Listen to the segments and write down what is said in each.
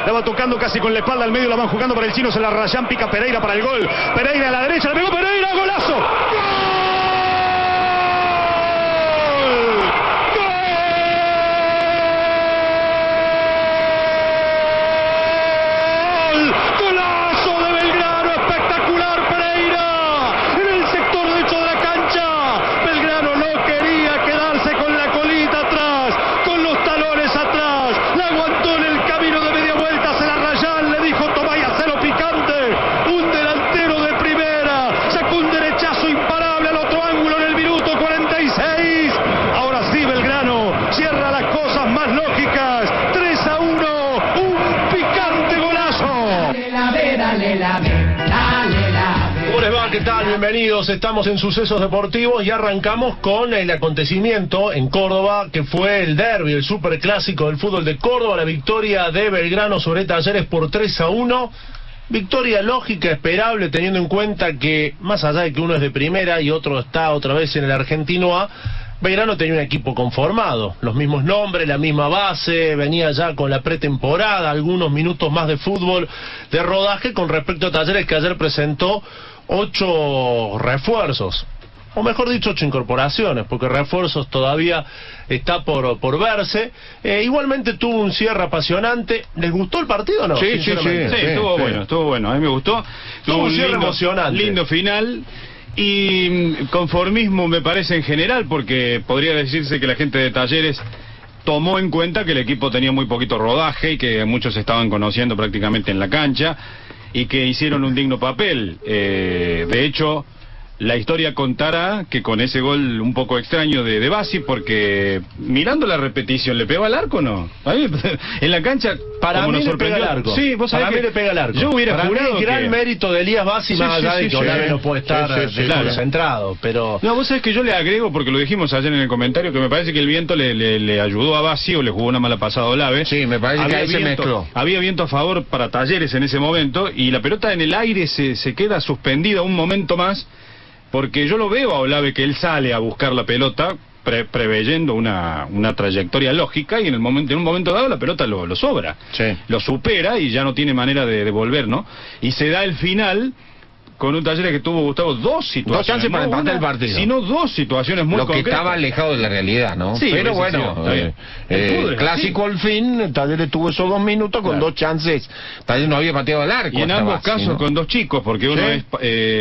la va tocando casi con la espalda al medio, la van jugando para el chino, se la rayan, pica Pereira para el gol. Pereira a la derecha, le pegó Pereira, golazo. ¡Gol! ¿Qué tal? Bienvenidos, estamos en Sucesos Deportivos y arrancamos con el acontecimiento en Córdoba que fue el derbi, el superclásico del fútbol de Córdoba, la victoria de Belgrano sobre Talleres por 3-1, victoria lógica, esperable, teniendo en cuenta que más allá de que uno es de primera y otro está otra vez en el Argentino A, Belgrano tenía un equipo conformado, los mismos nombres, la misma base, venía ya con la pretemporada, algunos minutos más de fútbol, de rodaje con respecto a Talleres que ayer presentó 8 refuerzos, o mejor dicho 8 incorporaciones, porque refuerzos todavía está por verse. Igualmente tuvo un cierre apasionante. ¿Les gustó el partido o no? Sí, estuvo bueno, a mí me gustó. Tuvo un cierre emocionante, lindo final. Y conformismo me parece en general, porque podría decirse que la gente de Talleres tomó en cuenta que el equipo tenía muy poquito rodaje y que muchos se estaban conociendo prácticamente en la cancha y que hicieron un digno papel. De hecho, la historia contará que con ese gol un poco extraño de Bassi, porque mirando la repetición, ¿le pegó al arco o no? A mí, en la cancha, para mí le pega al arco. Sí, vos sabés, para mí le pega al arco. Yo hubiera jurado el gran mérito de Elías Bassi, más allá de que Olave no puede estar concentrado, pero... No, vos sabés que yo le agrego, porque lo dijimos ayer en el comentario, que me parece que el viento le ayudó a Bassi o le jugó una mala pasada a Olave. Sí, me parece que ahí se mezcló. Había viento a favor para Talleres en ese momento y la pelota en el aire se queda suspendida un momento más, porque yo lo veo a Olave que él sale a buscar la pelota preveyendo una trayectoria lógica, y en un momento dado la pelota lo sobra, lo supera y ya no tiene manera de volver, ¿no? Y se da el final con un Talleres que tuvo, Gustavo, dos situaciones. Dos chances para empatar el partido. Sino dos situaciones muy concretas. Lo que estaba alejado de la realidad, ¿no? Sí, pero bueno, clásico al fin, Talleres tuvo esos 2 minutos con 2 chances. Talleres no había pateado al arco. Y en ambos casos, ¿no? Con 2 chicos, porque uno es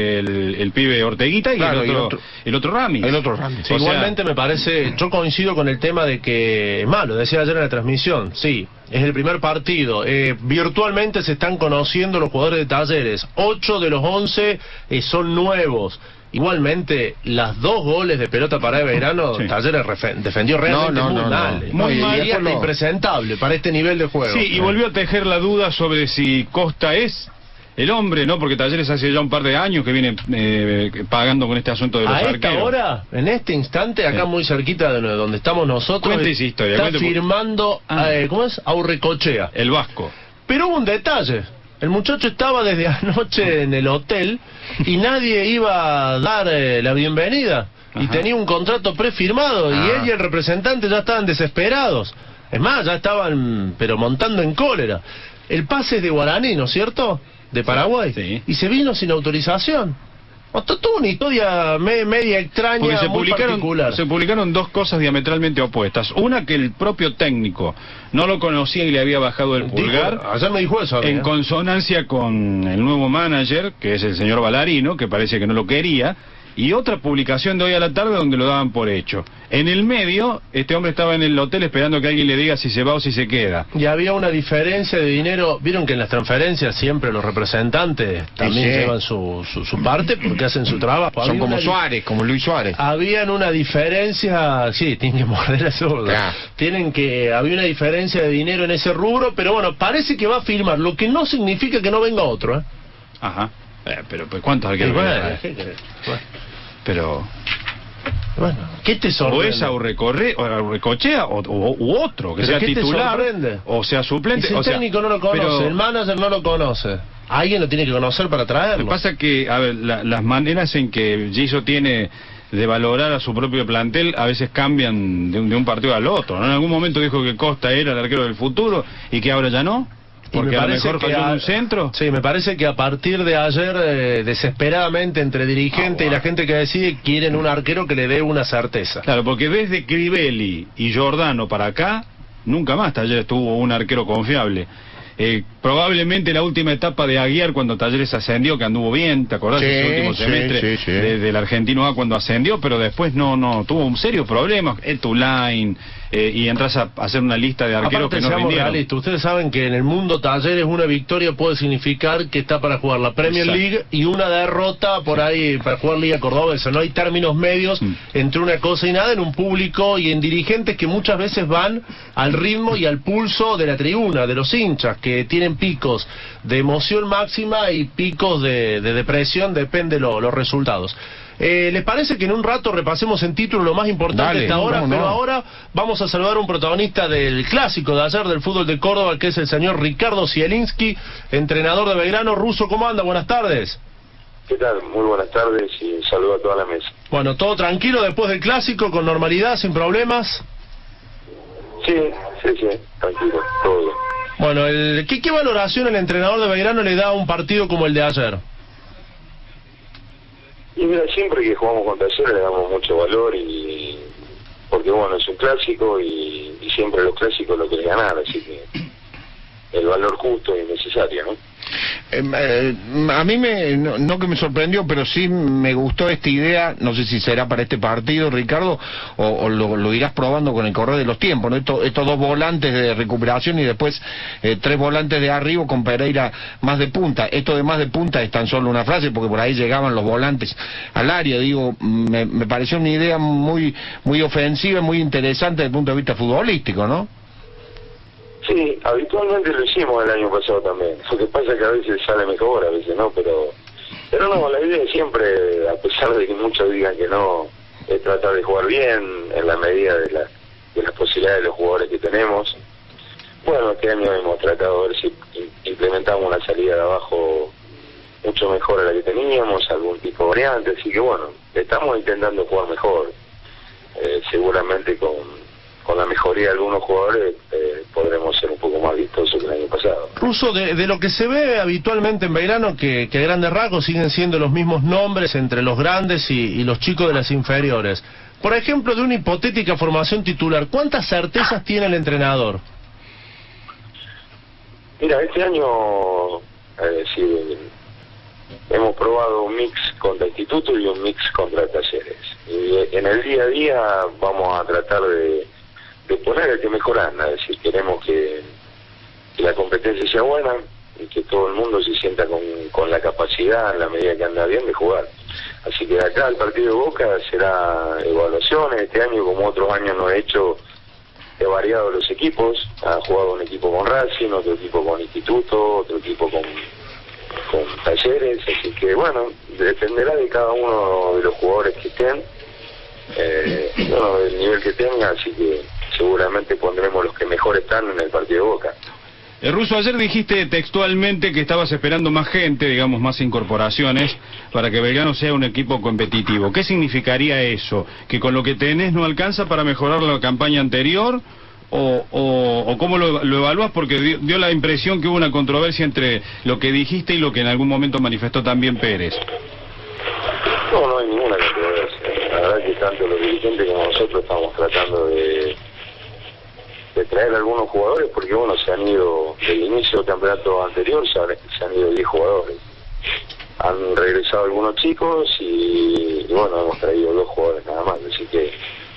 el pibe Orteguita y el otro Rami. El otro Rami. Sí, igualmente me parece, yo coincido con el tema de que, malo, decía ayer en la transmisión, sí, es el primer partido, virtualmente se están conociendo los jugadores de Talleres, 8 de los 11 son nuevos. Igualmente, las 2 goles de pelota para Belgrano, Talleres defendió realmente muy mal y hasta impresentable para este nivel de juego. Sí, y volvió a tejer la duda sobre si Costa es el hombre, ¿no? Porque Talleres hace ya un par de años que viene pagando con este asunto de los arqueros. A esta hora, en este instante, acá muy cerquita de donde estamos nosotros, está firmando, ¿cómo es? Aurrecochea, el vasco. Pero hubo un detalle. El muchacho estaba desde anoche en el hotel y nadie iba a dar la bienvenida. Ajá. Y tenía un contrato prefirmado y él y el representante ya estaban desesperados. Es más, ya estaban montando en cólera. El pase es de Guaraní, ¿no es cierto? De Paraguay. Sí. Y se vino sin autorización. Tuvo una historia media extraña, muy particular. Se publicaron 2 cosas diametralmente opuestas. Una, que el propio técnico no lo conocía y le había bajado el pulgar. Ayer me dijo eso. En consonancia con el nuevo manager, que es el señor Ballarino, que parece que no lo quería. Y otra publicación de hoy a la tarde donde lo daban por hecho. En el medio, este hombre estaba en el hotel esperando que alguien le diga si se va o si se queda. Y había una diferencia de dinero. Vieron que en las transferencias siempre los representantes también llevan su parte porque hacen su trabajo. Son como Suárez, como Luis Suárez. Habían una diferencia, sí, tienen que morder la zurda. Había una diferencia de dinero en ese rubro, pero bueno, parece que va a firmar, lo que no significa que no venga otro, Ajá. Pero ¿cuántos arqueros? Pero bueno, ¿qué te sorprende? O es Aurrecochea u otro que sea titular o sea suplente. El técnico no lo conoce, el manager no lo conoce. Alguien lo tiene que conocer para traerlo. Lo que pasa es que, a ver, las maneras en que Giso tiene de valorar a su propio plantel a veces cambian de un partido al otro, ¿no? En algún momento dijo que Costa era el arquero del futuro y que ahora ya no. Porque a lo mejor falló en un centro. Sí, me parece que a partir de ayer, desesperadamente, entre dirigente y la gente que decide, quieren un arquero que le dé una certeza. Claro, porque desde Crivelli y Giordano para acá, nunca más Talleres tuvo un arquero confiable. Probablemente la última etapa de Aguiar, cuando Talleres ascendió, que anduvo bien, ¿te acordás? Sí, ese último semestre del Argentino A cuando ascendió, pero después no tuvo un serio problema. Etulain, y entras a hacer una lista de arqueros. Aparte, que no rindieron. Realistas. Ustedes saben que en el mundo Talleres una victoria puede significar que está para jugar la Premier League y una derrota por ahí para jugar Liga Cordobesa. No hay términos medios entre una cosa y nada en un público y en dirigentes que muchas veces van al ritmo y al pulso de la tribuna, de los hinchas, que tienen picos de emoción máxima y picos de depresión, depende los resultados. ¿Les parece que en un rato repasemos en título lo más importante de esta hora? Pero ahora vamos a saludar a un protagonista del clásico de ayer del fútbol de Córdoba, que es el señor Ricardo Zielinski, entrenador de Belgrano. Ruso, ¿cómo anda? Buenas tardes. ¿Qué tal? Muy buenas tardes y saludo a toda la mesa. Bueno, ¿todo tranquilo después del clásico, con normalidad, sin problemas? Sí, tranquilo, todo bien. Bueno, ¿qué valoración el entrenador de Belgrano le da a un partido como el de ayer? Y mira, siempre que jugamos con Talleres le damos mucho valor porque bueno, es un clásico y siempre los clásicos lo quieren ganar, así que el valor justo y necesario, ¿no? A mí no que me sorprendió, pero sí me gustó esta idea. No sé si será para este partido, Ricardo, o lo irás probando con el correr de los tiempos, ¿no? Estos dos volantes de recuperación y después 3 volantes de arriba con Pereira más de punta. Esto de más de punta es tan solo una frase, porque por ahí llegaban los volantes al área. Digo, me pareció una idea muy ofensiva, muy interesante desde el punto de vista futbolístico, ¿no? Sí, habitualmente lo hicimos el año pasado también. Lo que pasa es que a veces sale mejor, a veces no, pero no, la idea siempre, a pesar de que muchos digan que no, es tratar de jugar bien en la medida de las posibilidades de los jugadores que tenemos. Bueno, este año hemos tratado de ver si implementamos una salida de abajo mucho mejor a la que teníamos, algún tipo de variante, así que bueno, estamos intentando jugar mejor. Seguramente con la mejoría de algunos jugadores podremos ser un poco más vistosos que el año pasado. Ruso, de lo que se ve habitualmente en Belgrano, que a grandes rasgos siguen siendo los mismos nombres entre los grandes y los chicos de las inferiores. Por ejemplo, de una hipotética formación titular, ¿cuántas certezas tiene el entrenador? Mira, este año hemos probado un mix contra Instituto y un mix contra Talleres. Y en el día a día vamos a tratar de poner el que mejor anda, es decir, queremos que la competencia sea buena y que todo el mundo se sienta con la capacidad, en la medida que anda bien, de jugar. Así que de acá el partido de Boca será evaluaciones. Este año, como otros años no he hecho, he variado los equipos. Ha jugado un equipo con Racing, otro equipo con Instituto, otro equipo con Talleres, así que bueno, dependerá de cada uno de los jugadores que estén, del nivel que tenga, así que seguramente pondremos los que mejor están en el partido de Boca. Ruso, ayer dijiste textualmente que estabas esperando más gente, digamos, más incorporaciones, para que Belgrano sea un equipo competitivo. ¿Qué significaría eso? ¿Que con lo que tenés no alcanza para mejorar la campaña anterior? ¿O cómo lo evalúas? Porque dio la impresión que hubo una controversia entre lo que dijiste y lo que en algún momento manifestó también Pérez. No hay ninguna controversia. La verdad que tanto los dirigentes como nosotros estamos tratando de traer algunos jugadores, porque bueno, se han ido del inicio del campeonato anterior, se han ido 10 jugadores. Han regresado algunos chicos y bueno, hemos traído 2 jugadores nada más, así que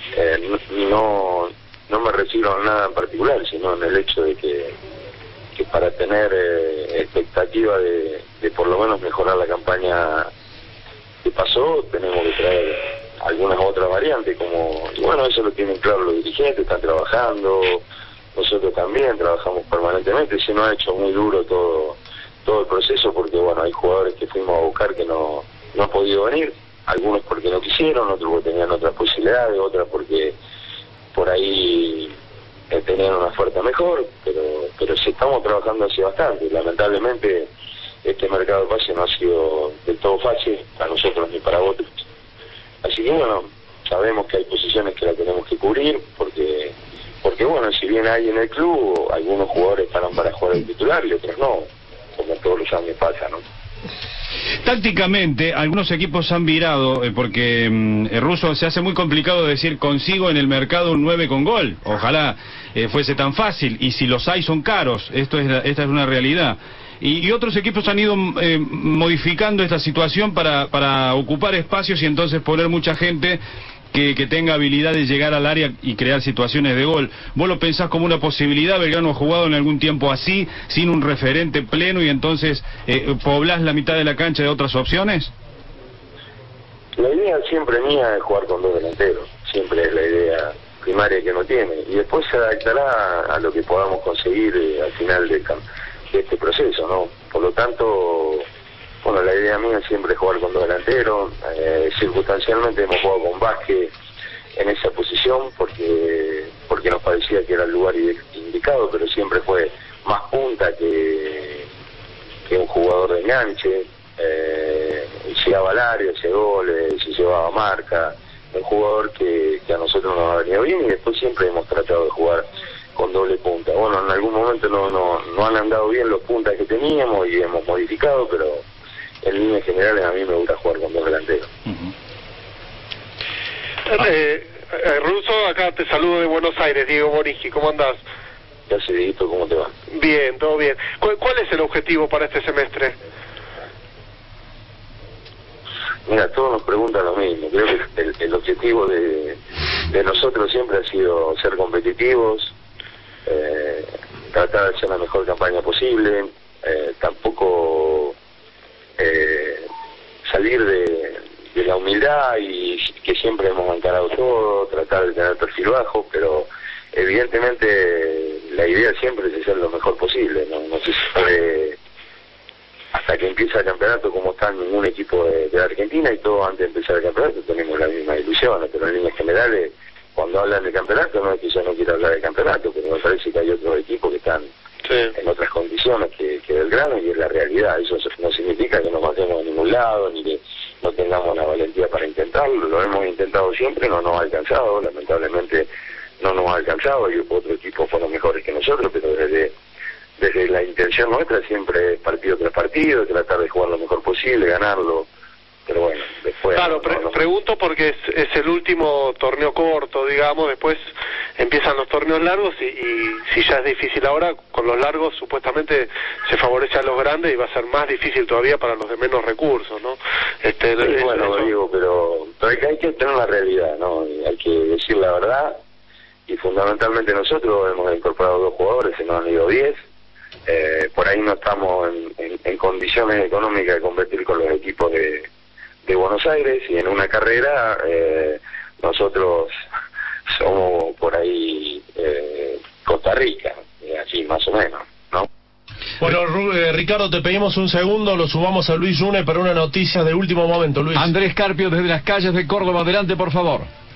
no me refiero a nada en particular, sino en el hecho de que para tener expectativa de por lo menos mejorar la campaña que pasó, tenemos que traer algunas otras variantes, y bueno, eso lo tienen claro los dirigentes, están trabajando, nosotros también trabajamos permanentemente. Se nos ha hecho muy duro todo el proceso, porque bueno, hay jugadores que fuimos a buscar que no han podido venir, algunos porque no quisieron, otros porque tenían otras posibilidades, otras porque por ahí tenían una oferta mejor, pero sí estamos trabajando así bastante. Lamentablemente este mercado de pase no ha sido del todo fácil para nosotros ni para otros, así que bueno, sabemos que hay posiciones que las tenemos que cubrir, porque porque bueno, si bien hay en el club, algunos jugadores estarán para jugar el titular y otros no, como todos los años pasa, ¿no? Tácticamente, algunos equipos han virado, porque Russo, se hace muy complicado decir consigo en el mercado un 9 con gol. Ojalá fuese tan fácil, y si los hay son caros, esta es una realidad. Y otros equipos han ido modificando esta situación para ocupar espacios y entonces poner mucha gente que tenga habilidad de llegar al área y crear situaciones de gol. ¿Vos lo pensás como una posibilidad? Belgrano ha jugado en algún tiempo así, sin un referente pleno, y entonces poblás la mitad de la cancha de otras opciones. La idea siempre mía es jugar con dos delanteros, siempre es la idea primaria que uno tiene, y después se adaptará a lo que podamos conseguir al final de este proceso, ¿no? Por lo tanto, bueno, la idea mía siempre es jugar con dos delanteros. Circunstancialmente hemos jugado con Vázquez en esa posición porque nos parecía que era el lugar indicado, pero siempre fue más punta que un jugador de enganche. Llegaba al área, hacía goles, se llevaba marca, un jugador que a nosotros nos ha venido bien, y después siempre hemos tratado de jugar con doble punta. Bueno, en algún momento no han andado bien los puntas que teníamos y hemos modificado, pero en líneas generales a mí me gusta jugar con dos delanteros. Russo, acá te saludo de Buenos Aires, Diego Borigi, ¿cómo andás? ¿Qué haces, Dieguito? ¿Cómo te va? Bien, todo bien. ¿Cuál es el objetivo para este semestre? Mira, todos nos preguntan lo mismo. Creo que el objetivo de nosotros siempre ha sido ser competitivos, tratar de hacer la mejor campaña posible, tampoco salir de la humildad y que siempre hemos encarado todo, tratar de tener perfil bajo, pero evidentemente la idea siempre es hacer lo mejor posible, no se sabe hasta que empieza el campeonato como está ningún equipo de la Argentina, y todo antes de empezar el campeonato tenemos las mismas ilusiones, pero en líneas generales cuando hablan de campeonato no es que yo no quiera hablar de campeonato, pero me parece que hay otros equipos que están en otras condiciones que Belgrano, y es la realidad. Eso no significa que nos matemos a ningún lado ni que no tengamos la valentía para intentarlo. Lo hemos intentado siempre, no nos ha alcanzado, lamentablemente no nos ha alcanzado, y otros equipos fueron mejores que nosotros, pero desde la intención nuestra siempre es partido tras partido, tratar de jugar lo mejor posible, ganarlo. Pero bueno, después... Claro, pregunto porque es el último torneo corto, digamos, después empiezan los torneos largos, y si ya es difícil ahora, con los largos supuestamente se favorece a los grandes y va a ser más difícil todavía para los de menos recursos, ¿no? Bueno, digo, pero hay que tener la realidad, ¿no? Hay que decir la verdad, y fundamentalmente nosotros hemos incorporado 2 jugadores, se nos han ido 10. Por ahí no estamos en condiciones económicas de competir con los equipos de Buenos Aires, y en una carrera nosotros somos por ahí Costa Rica, así más o menos, ¿no? Bueno, Ricardo, te pedimos un segundo, lo subamos a Luis Yune para una noticia de último momento, Luis. Andrés Carpio desde las calles de Córdoba, adelante por favor.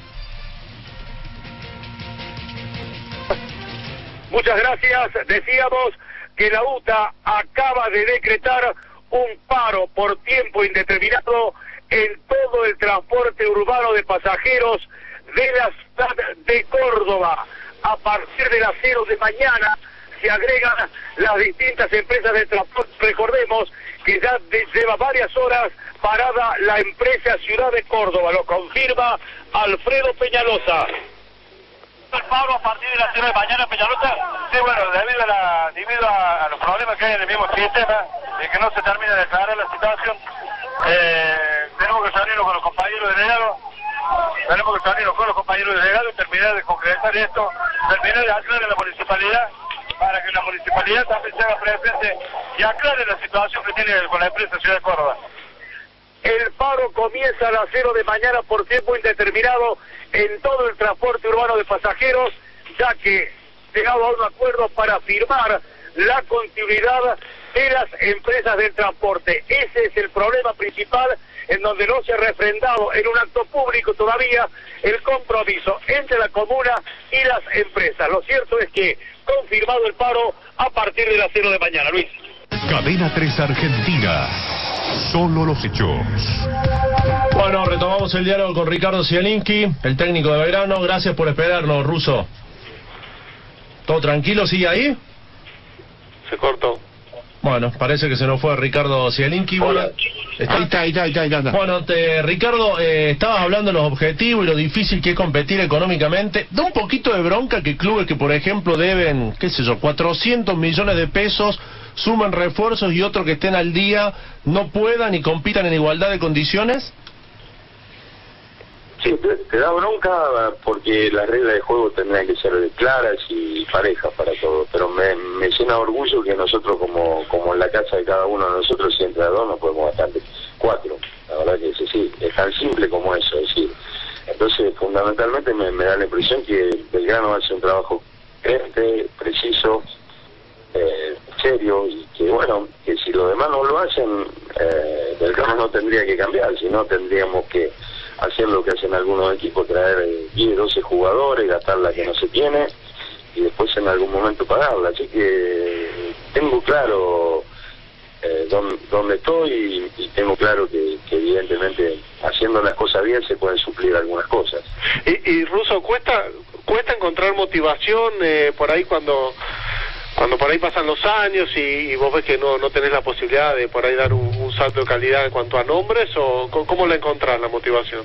Muchas gracias. Decíamos que la UTA acaba de decretar un paro por tiempo indeterminado en todo el transporte urbano de pasajeros de la ciudad de Córdoba. A partir de las 0 de mañana se agregan las distintas empresas de transporte. Recordemos que ya lleva varias horas parada la empresa Ciudad de Córdoba, lo confirma Alfredo Peñalosa. ¿El paro a partir de las 0 de mañana, Peñalosa? Sí, bueno, debido a los problemas que hay en el mismo sistema, y que no se termina de aclarar la situación, tenemos que salirnos con los compañeros delegados, y terminar de concretar esto, terminar de aclarar a la municipalidad, para que la municipalidad también se haga presente y aclare la situación que tiene con la empresa Ciudad de Córdoba. El paro comienza a las 0 de mañana por tiempo indeterminado en todo el transporte urbano de pasajeros, ya que llegado a un acuerdo para firmar la continuidad de las empresas del transporte. Ese es el problema principal, en donde no se ha refrendado en un acto público todavía el compromiso entre la comuna y las empresas. Lo cierto es que confirmado el paro a partir de las 0 de mañana. Luis. Cadena 3 Argentina. Solo los hechos. Bueno, retomamos el diálogo con Ricardo Zielinski, el técnico de Belgrano. Gracias por esperarnos, Russo. ¿Todo tranquilo? ¿Sigue ahí? Se cortó. Bueno, parece que se nos fue Ricardo Zielinski. Hola. Ahí está. Bueno, Ricardo, estabas hablando de los objetivos y lo difícil que es competir económicamente. Da un poquito de bronca que clubes que, por ejemplo, deben, qué sé yo, 400 millones de pesos, suman refuerzos y otros que estén al día no puedan y compitan en igualdad de condiciones. Sí, te da bronca porque las reglas de juego tendrían que ser claras y parejas para todos, pero me llena orgullo que nosotros, como en la casa de cada uno de nosotros, si entra dos no podemos gastar 4. La verdad que sí, es tan simple como eso, es decir. Entonces, fundamentalmente me da la impresión que Belgrano hace un trabajo coherente, preciso, serio, y que bueno, que si los demás no lo hacen, Belgrano no tendría que cambiar, sino tendríamos que hacer lo que hacen algunos equipos, traer 10, 12 jugadores, gastar la que no se tiene y después en algún momento pagarla. Así que tengo claro dónde estoy y tengo claro que evidentemente haciendo las cosas bien se pueden suplir algunas cosas. Y Russo, cuesta encontrar motivación por ahí cuando por ahí pasan los años y vos ves que no tenés la posibilidad de por ahí dar un salto de calidad en cuanto a nombres, o ¿cómo la encontrás la motivación?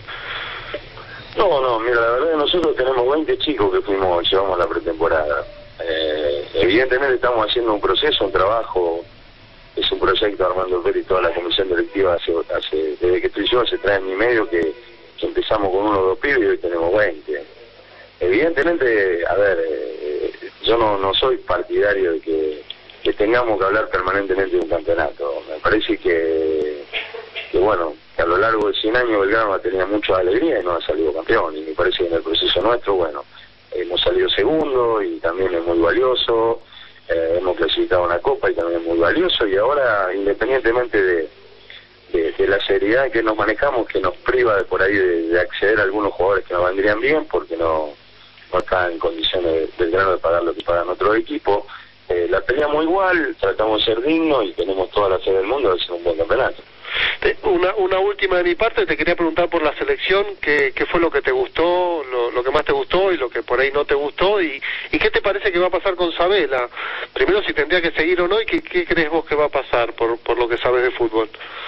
No, mira, la verdad que nosotros tenemos 20 chicos que llevamos la pretemporada. Evidentemente estamos haciendo un proceso, un trabajo, es un proyecto Armando Pérez y toda la comisión directiva desde que estoy yo hace 3 años y medio que empezamos con 1 o 2 pibes y hoy tenemos 20. Evidentemente, a ver, yo no soy partidario de que tengamos que hablar permanentemente de un campeonato. Me parece que bueno, que a lo largo de 100 años Belgrano ha tenido mucha alegría y no ha salido campeón, y me parece que en el proceso nuestro, bueno, hemos salido segundo y también es muy valioso, hemos clasificado una copa y también es muy valioso, y ahora, independientemente de la seriedad en que nos manejamos, que nos priva de por ahí de acceder a algunos jugadores que nos vendrían bien, porque no está en condiciones del grano de pagar lo que pagan otros equipos, la peleamos igual, tratamos de ser dignos y tenemos toda la fe del mundo de hacer un buen campeonato. Una última de mi parte, te quería preguntar por la selección, ¿qué fue lo que te gustó, lo que más te gustó y lo que por ahí no te gustó? ¿Y qué te parece que va a pasar con Sabela? Primero, si tendría que seguir o no, y qué crees vos que va a pasar por lo que sabes de fútbol.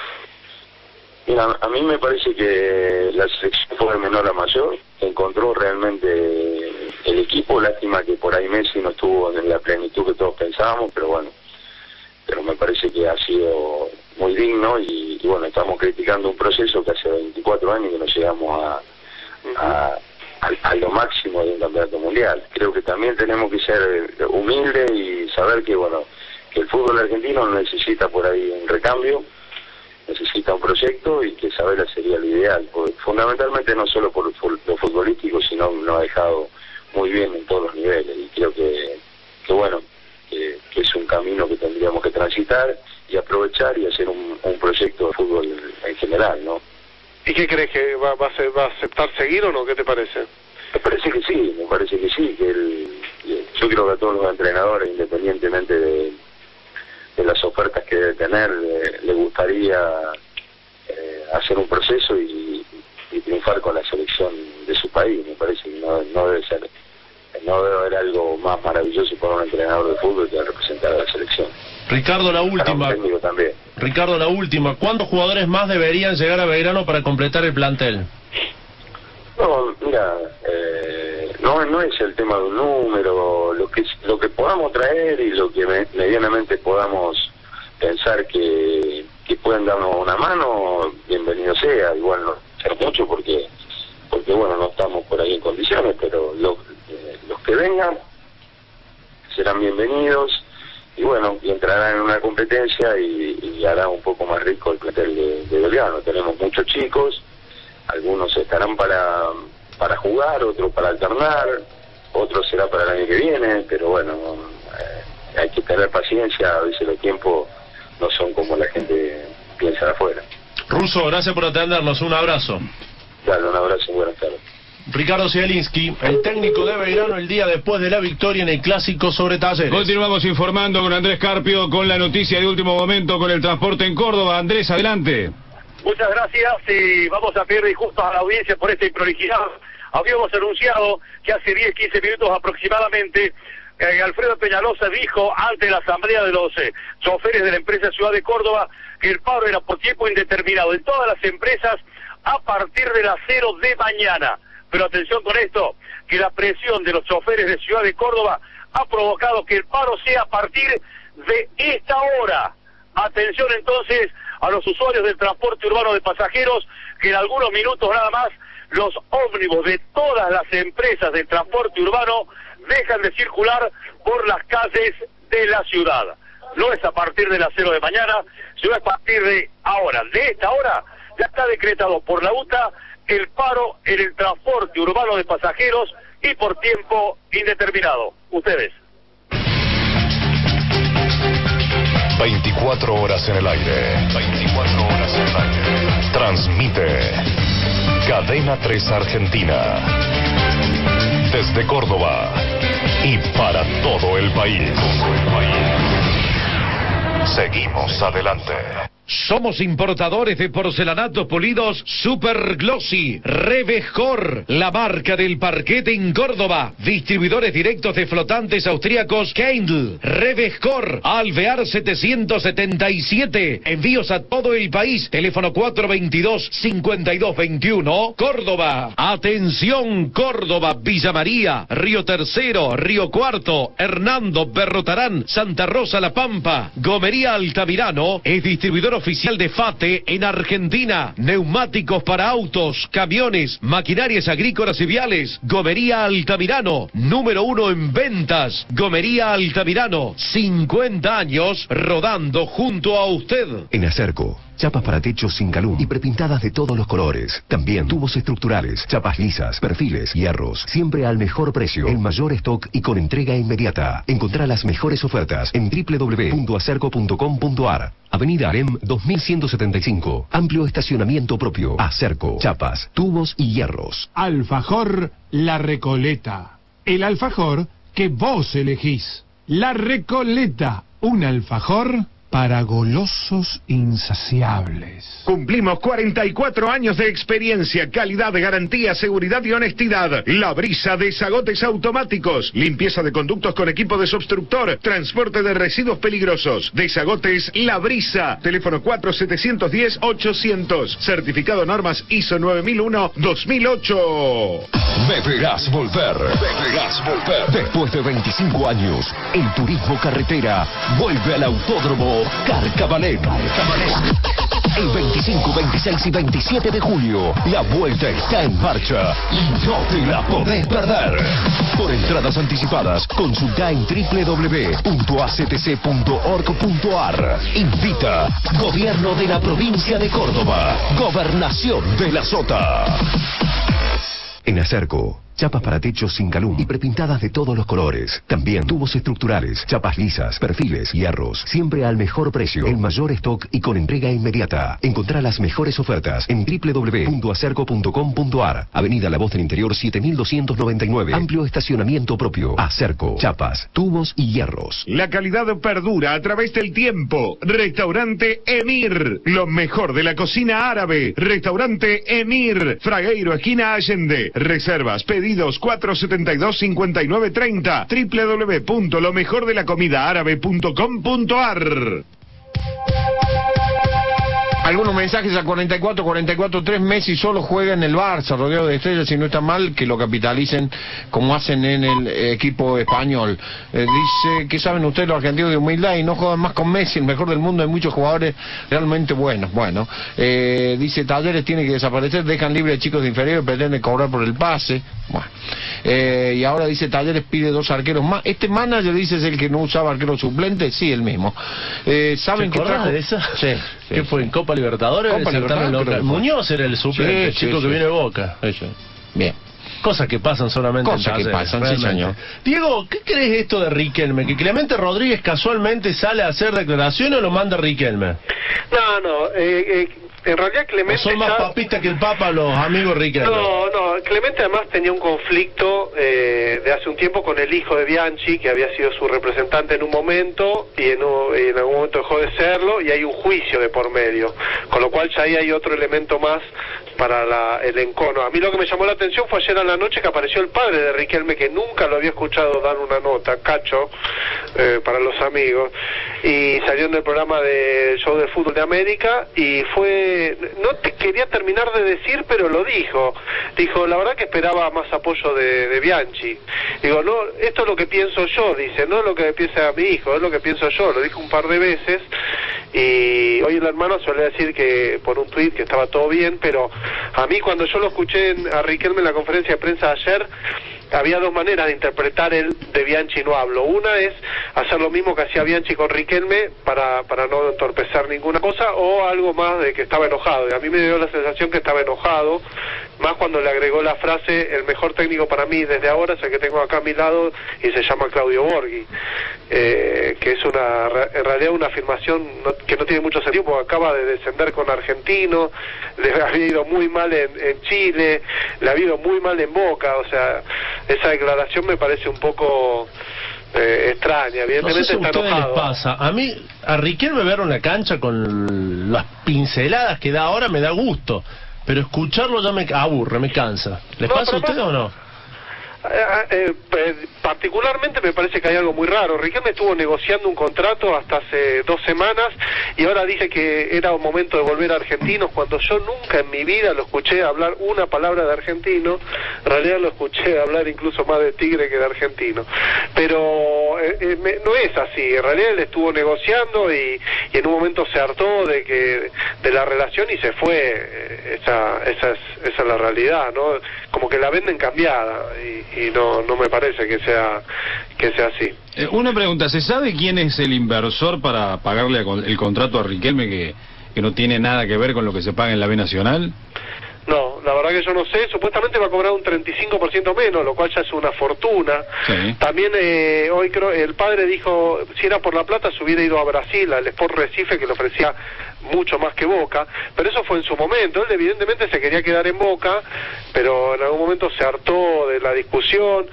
Mira, a mí me parece que la selección fue de menor a mayor, encontró realmente el equipo, lástima que por ahí Messi no estuvo en la plenitud que todos pensábamos, pero bueno, me parece que ha sido muy digno y bueno, estamos criticando un proceso que hace 24 años que no llegamos a lo máximo de un campeonato mundial. Creo que también tenemos que ser humildes y saber que bueno, que el fútbol argentino necesita por ahí un recambio, necesita un proyecto y que Sabela sería lo ideal, porque fundamentalmente no solo por lo futbolístico, sino nos ha dejado muy bien en todos los niveles, y creo que bueno, que es un camino que tendríamos que transitar y aprovechar y hacer un proyecto de fútbol en general, ¿no? ¿Y qué crees que va a aceptar seguir o no? ¿Qué te parece? Me parece que sí, yo creo que a todos los entrenadores, independientemente de las ofertas que debe tener, le gustaría hacer un proceso y triunfar con la selección de su país. Me parece que no debe haber algo más maravilloso para un entrenador de fútbol que representar a la selección. Ricardo, la última. Para un técnico también. Ricardo, la última. ¿Cuántos jugadores más deberían llegar a Belgrano para completar el plantel? No, mira, no es el tema de un número, lo que podamos traer y lo que medianamente podamos pensar que pueden darnos una mano, bienvenido sea. Igual no ser mucho porque bueno, no estamos por ahí en condiciones, pero los que vengan serán bienvenidos y bueno, y entrarán en una competencia y hará un poco más rico el plantel de Belgrano. Tenemos muchos chicos, algunos estarán para jugar, otros para alternar, otros será para el año que viene, pero bueno, hay que tener paciencia, a veces los tiempos no son como la gente piensa de afuera. Russo, gracias por atendernos, un abrazo. Dale, un abrazo y buenas tardes. Ricardo Zielinski, el técnico de Belgrano el día después de la victoria en el clásico sobre Talleres. Continuamos informando con Andrés Carpio con la noticia de último momento con el transporte en Córdoba. Andrés, adelante. Muchas gracias y vamos a pedir disculpas a la audiencia por esta improlijidad. Habíamos anunciado que hace 10-15 minutos aproximadamente Alfredo Peñalosa dijo ante la asamblea de los choferes de la empresa Ciudad de Córdoba que el paro era por tiempo indeterminado en todas las empresas a partir de las 0 de mañana. Pero atención con esto, que la presión de los choferes de Ciudad de Córdoba ha provocado que el paro sea a partir de esta hora. Atención entonces a los usuarios del transporte urbano de pasajeros, que en algunos minutos nada más los ómnibus de todas las empresas del transporte urbano dejan de circular por las calles de la ciudad. No es a partir de las 0 de mañana, sino a partir de ahora. De esta hora ya está decretado por la UTA el paro en el transporte urbano de pasajeros y por tiempo indeterminado. Ustedes. 24 horas en el aire. 24 horas en el aire. Transmite Cadena 3 Argentina. Desde Córdoba y para todo el país. Seguimos adelante. Somos importadores de porcelanatos polidos Super Glossy, Revejor, la marca del parquete en Córdoba. Distribuidores directos de flotantes austríacos Kendall, Revejor, Alvear 777. Envíos a todo el país. Teléfono 422-5221, Córdoba. Atención Córdoba, Villa María, Río Tercero, Río Cuarto, Hernando, Berrotarán, Santa Rosa, La Pampa. Gomería Altamirano es distribuidor oficial de FATE en Argentina. Neumáticos para autos, camiones, maquinarias agrícolas y viales. Gomería Altamirano, número 1 en ventas. Gomería Altamirano, 50 años rodando junto a usted. En Acerco, chapas para techos sin calum y prepintadas de todos los colores. También tubos estructurales, chapas lisas, perfiles, hierros. Siempre al mejor precio, el mayor stock y con entrega inmediata. Encontrá las mejores ofertas en www.acerco.com.ar. Avenida Arem 2175. Amplio estacionamiento propio. Acerco, chapas, tubos y hierros. Alfajor La Recoleta. El alfajor que vos elegís. La Recoleta. Un alfajor para golosos insaciables. Cumplimos 44 años de experiencia, calidad, garantía, seguridad y honestidad. La Brisa, Desagotes automáticos, limpieza de conductos con equipo desobstructor, transporte de residuos peligrosos. Desagotes La Brisa, teléfono 4710-800, certificado normas ISO 9001-2008. Me verás volver. Después de 25 años, el turismo carretera vuelve al autódromo Carcabalén. El 25, 26 y 27 de julio, la vuelta está en marcha y no te la podés perder. Por entradas anticipadas, consulta en www.actc.org.ar. Invita Gobierno de la Provincia de Córdoba, Gobernación de la Sota. En Acerco, chapas para techos sin calum y prepintadas de todos los colores. También tubos estructurales, chapas lisas, perfiles, hierros. Siempre al mejor precio, el mayor stock y con entrega inmediata. Encontrá las mejores ofertas en www.acerco.com.ar. Avenida La Voz del Interior 7299. Amplio estacionamiento propio. Acerco, chapas, tubos y hierros. La calidad perdura a través del tiempo. Restaurante Emir, lo mejor de la cocina árabe. Restaurante Emir, Fragueiro, esquina Allende. Reservas, pedidos 472-5930. www.lomejordelacomidaarabe.com.ar. Algunos mensajes a 44-44-3. Messi solo juega en el Barça, rodeado de estrellas, y no está mal que lo capitalicen como hacen en el equipo español. Dice, ¿qué saben ustedes los argentinos de humildad? Y no jodan más con Messi, el mejor del mundo. Hay muchos jugadores realmente buenos. Bueno, dice, Talleres tiene que desaparecer, dejan libre a chicos de inferior, pretenden cobrar por el pase. Bueno, y ahora dice, Talleres pide 2 arqueros más. Este manager dice es el que no usaba arquero suplente. Sí, el mismo. ¿Saben qué trajo? ¿De esa? Sí. ¿Qué fue en Copa Libertadores? Copa Libertadores. Muñoz era el suplente, el chico que viene de Boca. Eso. Bien. Cosas que pasan solamente en Talleres. Cosas que pasan, sí, señor. Diego, ¿qué crees esto de Riquelme? ¿Que Clemente Rodríguez casualmente sale a hacer declaraciones o lo manda Riquelme? No, En realidad Clemente son más ya... papistas que el Papa los amigos Riquelme. No, Clemente además tenía un conflicto de hace un tiempo con el hijo de Bianchi, que había sido su representante en un momento y en algún momento dejó de serlo, y hay un juicio de por medio, con lo cual ya ahí hay otro elemento más para el encono. A mí lo que me llamó la atención fue ayer a la noche que apareció el padre de Riquelme, que nunca lo había escuchado dar una nota, Cacho, para los amigos, y salió en el programa de Show del Fútbol de América, y no te quería terminar de decir, pero lo dijo, la verdad que esperaba más apoyo de Bianchi. Digo, no, esto es lo que pienso yo, dice, no es lo que piensa mi hijo, es lo que pienso yo, lo dijo un par de veces, y hoy el hermano suele decir que por un tuit que estaba todo bien, pero a mí cuando yo lo escuché a Riquelme en la conferencia de prensa ayer, había dos maneras de interpretar el de Bianchi no hablo. Una es hacer lo mismo que hacía Bianchi con Riquelme para no entorpecer ninguna cosa, o algo más de que estaba enojado. Y a mí me dio la sensación que estaba enojado, más cuando le agregó la frase: el mejor técnico para mí desde ahora es el que tengo acá a mi lado y se llama Claudio Borghi, que es en realidad una afirmación que no tiene mucho sentido, porque acaba de descender con Argentino, le había ido muy mal en Chile, le había ido muy mal en Boca, o sea, esa declaración me parece un poco extraña. Evidentemente no sé si está a ustedes enojado. les pasa. A mí, a Riquelme ver una cancha con las pinceladas que da ahora me da gusto, pero escucharlo ya me aburre, me cansa. ¿Les pasa a ustedes o no? Particularmente me parece que hay algo muy raro. Riquelme estuvo negociando un contrato hasta hace 2 semanas y ahora dice que era un momento de volver a Argentinos, cuando yo nunca en mi vida lo escuché hablar una palabra de argentino. En realidad lo escuché hablar incluso más de Tigre que de argentino, pero no es así. En realidad él estuvo negociando y en un momento se hartó de la relación y se fue. Esa es la realidad, ¿no? Como que la venden cambiada y no me parece que sea así. Una pregunta, ¿se sabe quién es el inversor para pagarle el contrato a Riquelme que no tiene nada que ver con lo que se paga en la B Nacional? No, la verdad que yo no sé. Supuestamente va a cobrar un 35% menos, lo cual ya es una fortuna. Sí. También hoy creo el padre dijo, si era por la plata se hubiera ido a Brasil, al Sport Recife, que le ofrecía mucho más que Boca, pero eso fue en su momento. Él evidentemente se quería quedar en Boca, pero en algún momento se hartó de la discusión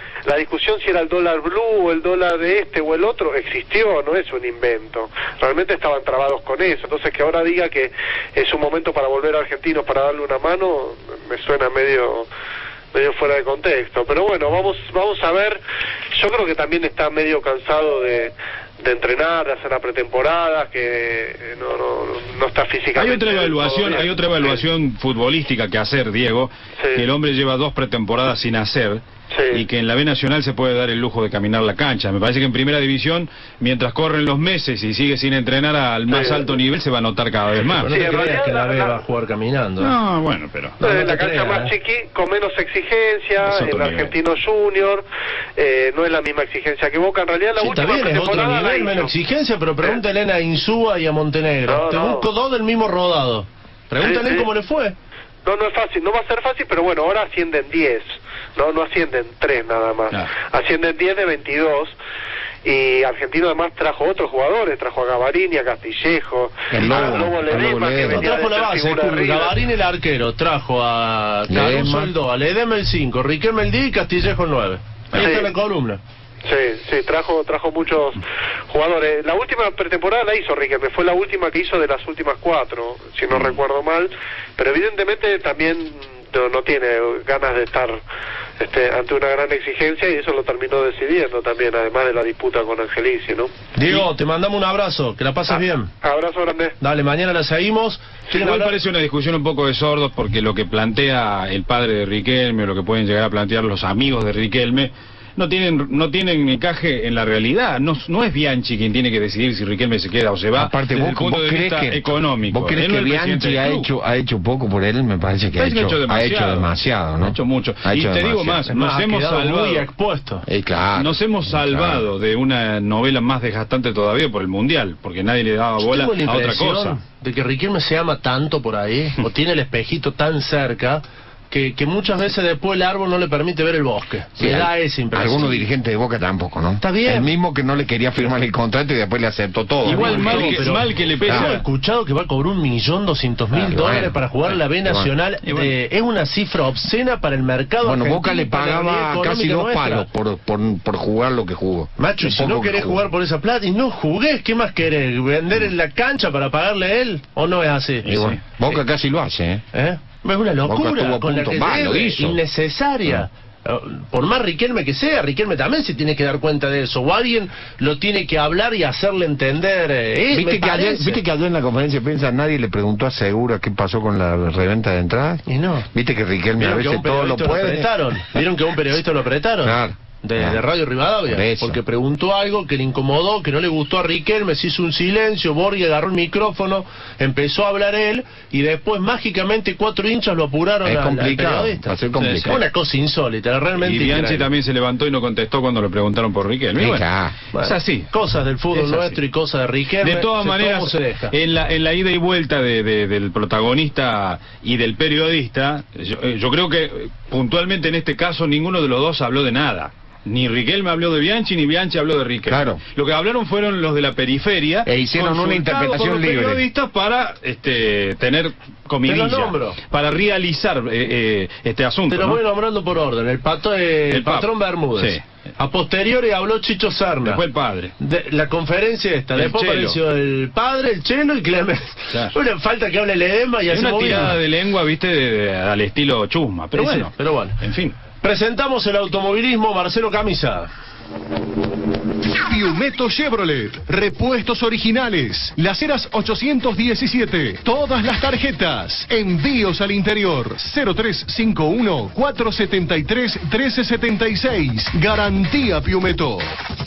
si era el dólar blue o el dólar de este o el otro. Existió, no es un invento, realmente estaban trabados con eso. Entonces que ahora diga que es un momento para volver a Argentinos para darle una mano, me suena medio fuera de contexto. Pero bueno, vamos a ver. Yo creo que también está medio cansado de entrenar, de hacer la pretemporada, que no está físicamente. Hay otra evaluación futbolística que hacer, Diego, que el hombre lleva 2 pretemporadas sin hacer. Sí. Y que en la B Nacional se puede dar el lujo de caminar la cancha. Me parece que en primera división, mientras corren los meses y sigue sin entrenar al más alto nivel, se va a notar cada vez más. Pero no te creas que la B va a jugar caminando. No, bueno, pero... la cancha más con menos exigencia, en Argentino Junior, no es la misma exigencia que Boca. En realidad la última también es otro nivel, menos exigencia, pero pregúntale a Insúa y a Montenegro. Te busco 2 del mismo rodado. Pregúntale cómo le fue. No es fácil, no va a ser fácil, pero bueno, ahora ascienden 10. No ascienden 3 nada más. Ascienden 10 de 22. Y Argentino además trajo otros jugadores, trajo a Gavarini, a Castillejo, a Lobo Ledesma, que venía trajo de la base, Gavarini el arquero, trajo a Caruso el 2, a Ledesma el 5, Riquelme el 10 y Castillejo el 9. Ahí está la columna. Sí, trajo muchos jugadores. La última pretemporada la hizo Riquelme, fue la última que hizo de las últimas 4, si no recuerdo mal, pero evidentemente también no tiene ganas de estar ante una gran exigencia, y eso lo terminó decidiendo también, además de la disputa con Angelici, ¿no? Diego, te mandamos un abrazo, que la pases bien. Abrazo grande. Dale, mañana la seguimos. Igual parece una discusión un poco de sordos, porque lo que plantea el padre de Riquelme, o lo que pueden llegar a plantear los amigos de Riquelme, no tienen encaje en la realidad. No es Bianchi quien tiene que decidir si Riquelme se queda o se va. Aparte, desde el punto de vista económico. ¿Vos crees que Bianchi ha hecho poco por él? Me parece que ha hecho demasiado, ¿no? Ha hecho mucho. Y te digo más, nos hemos salvado. Muy expuesto. Claro, nos hemos salvado de una novela más desgastante todavía por el Mundial, porque nadie le daba bola a otra cosa. De que Riquelme se ama tanto por ahí, o tiene el espejito tan cerca, que muchas veces después el árbol no le permite ver el bosque. Sí, Me da esa impresión. Algunos dirigentes de Boca tampoco, ¿no? Está bien. El mismo que no le quería firmar el contrato y después le aceptó todo. Igual mal que le pese. He escuchado que va a cobrar $1.200.000 para jugar la B Nacional. Es una cifra obscena para el mercado. Bueno, argentino, Boca le pagaba casi 2 palos por jugar lo que jugó. Macho, y si no querés jugar por esa plata y no jugués, ¿qué más querés? ¿Vender en la cancha para pagarle a él? ¿O no es así? Bueno, Boca casi lo hace, ¿eh? Es una locura con la que hizo. innecesaria. Por más Riquelme que sea, Riquelme también se tiene que dar cuenta de eso, o alguien lo tiene que hablar y hacerle entender. ¿Viste que ayer en la conferencia de prensa nadie le preguntó a Segura qué pasó con la reventa de entradas? Y no. ¿Viste que Riquelme a veces todo lo puede? ¿Vieron que a un periodista lo apretaron? Claro. De Radio Rivadavia, porque preguntó algo que le incomodó, que no le gustó a Riquelme, se hizo un silencio, Borghi agarró el micrófono, empezó a hablar él, y después mágicamente 4 hinchas lo apuraron al periodista. Va a ser complicado. Una cosa insólita, realmente. Y Bianchi también se levantó y no contestó cuando le preguntaron por Riquelme. Bueno, es así. Cosas del fútbol nuestro y cosas de Riquelme. De todas maneras, en la ida y vuelta del protagonista y del periodista, yo creo que puntualmente en este caso ninguno de los dos habló de nada. Ni Riquelme habló de Bianchi, ni Bianchi habló de Riquelme. Claro. Lo que hablaron fueron los de la periferia. E hicieron una interpretación por los libre. periodistas para tener comidilla. Para realizar este asunto. Te lo voy nombrando por orden. El patrón Bermúdez. Sí. A posteriori habló Chicho Serna. Después el padre. La conferencia esta. Después apareció el padre, el Chelo y Clemente. Claro. Una falta que hable el edema y una tirada de lengua, viste, al estilo Chusma. Pero bueno. Sí, pero bueno. En fin. Presentamos el automovilismo, Marcelo Camisa. Piumeto Chevrolet, repuestos originales, Las Heras 817, todas las tarjetas, envíos al interior, 0351-473-1376, garantía Piumeto.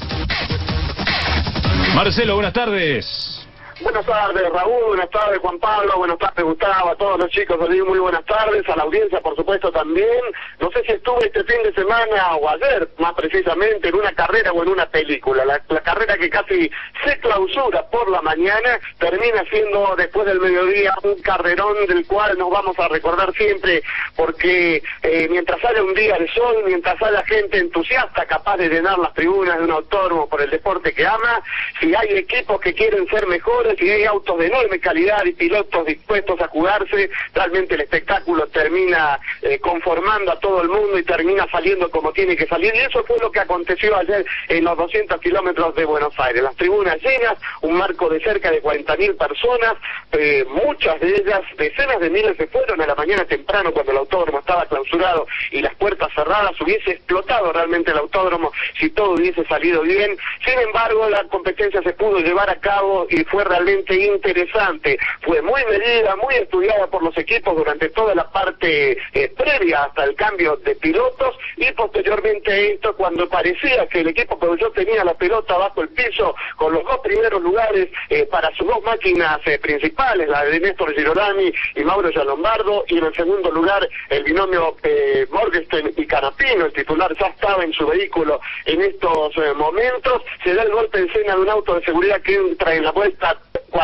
Marcelo, buenas tardes. Buenas tardes, Raúl, buenas tardes, Juan Pablo, buenas tardes, Gustavo, a todos los chicos, les digo muy buenas tardes, a la audiencia, por supuesto, también. No sé si estuve este fin de semana o ayer, más precisamente, en una carrera o en una película. La carrera que casi se clausura por la mañana, termina siendo, después del mediodía, un carrerón del cual nos vamos a recordar siempre, porque mientras haya un día de sol, mientras haya gente entusiasta, capaz de llenar las tribunas de un autódromo por el deporte que ama, si hay equipos que quieren ser mejores, si hay autos de enorme calidad y pilotos dispuestos a jugarse, realmente el espectáculo termina conformando a todo el mundo y termina saliendo como tiene que salir, y eso fue lo que aconteció ayer en los 200 kilómetros de Buenos Aires. Las tribunas llenas, un marco de cerca de 40.000 personas, muchas de ellas, decenas de miles se fueron a la mañana temprano cuando el autódromo estaba clausurado y las puertas cerradas. Hubiese explotado realmente el autódromo si todo hubiese salido bien. Sin embargo, la competencia se pudo llevar a cabo y fue realmente interesante. Fue muy medida, muy estudiada por los equipos durante toda la parte previa hasta el cambio de pilotos, y posteriormente a esto, cuando parecía que el equipo Peugeot tenía la pelota bajo el piso con los 2 primeros lugares para sus 2 máquinas principales, la de Néstor Girolami y Mauro Gianlombardo, y en el segundo lugar el binomio Morgenstern y Canapino, el titular ya estaba en su vehículo en estos momentos, se da el golpe en escena de un auto de seguridad que entra en la vuelta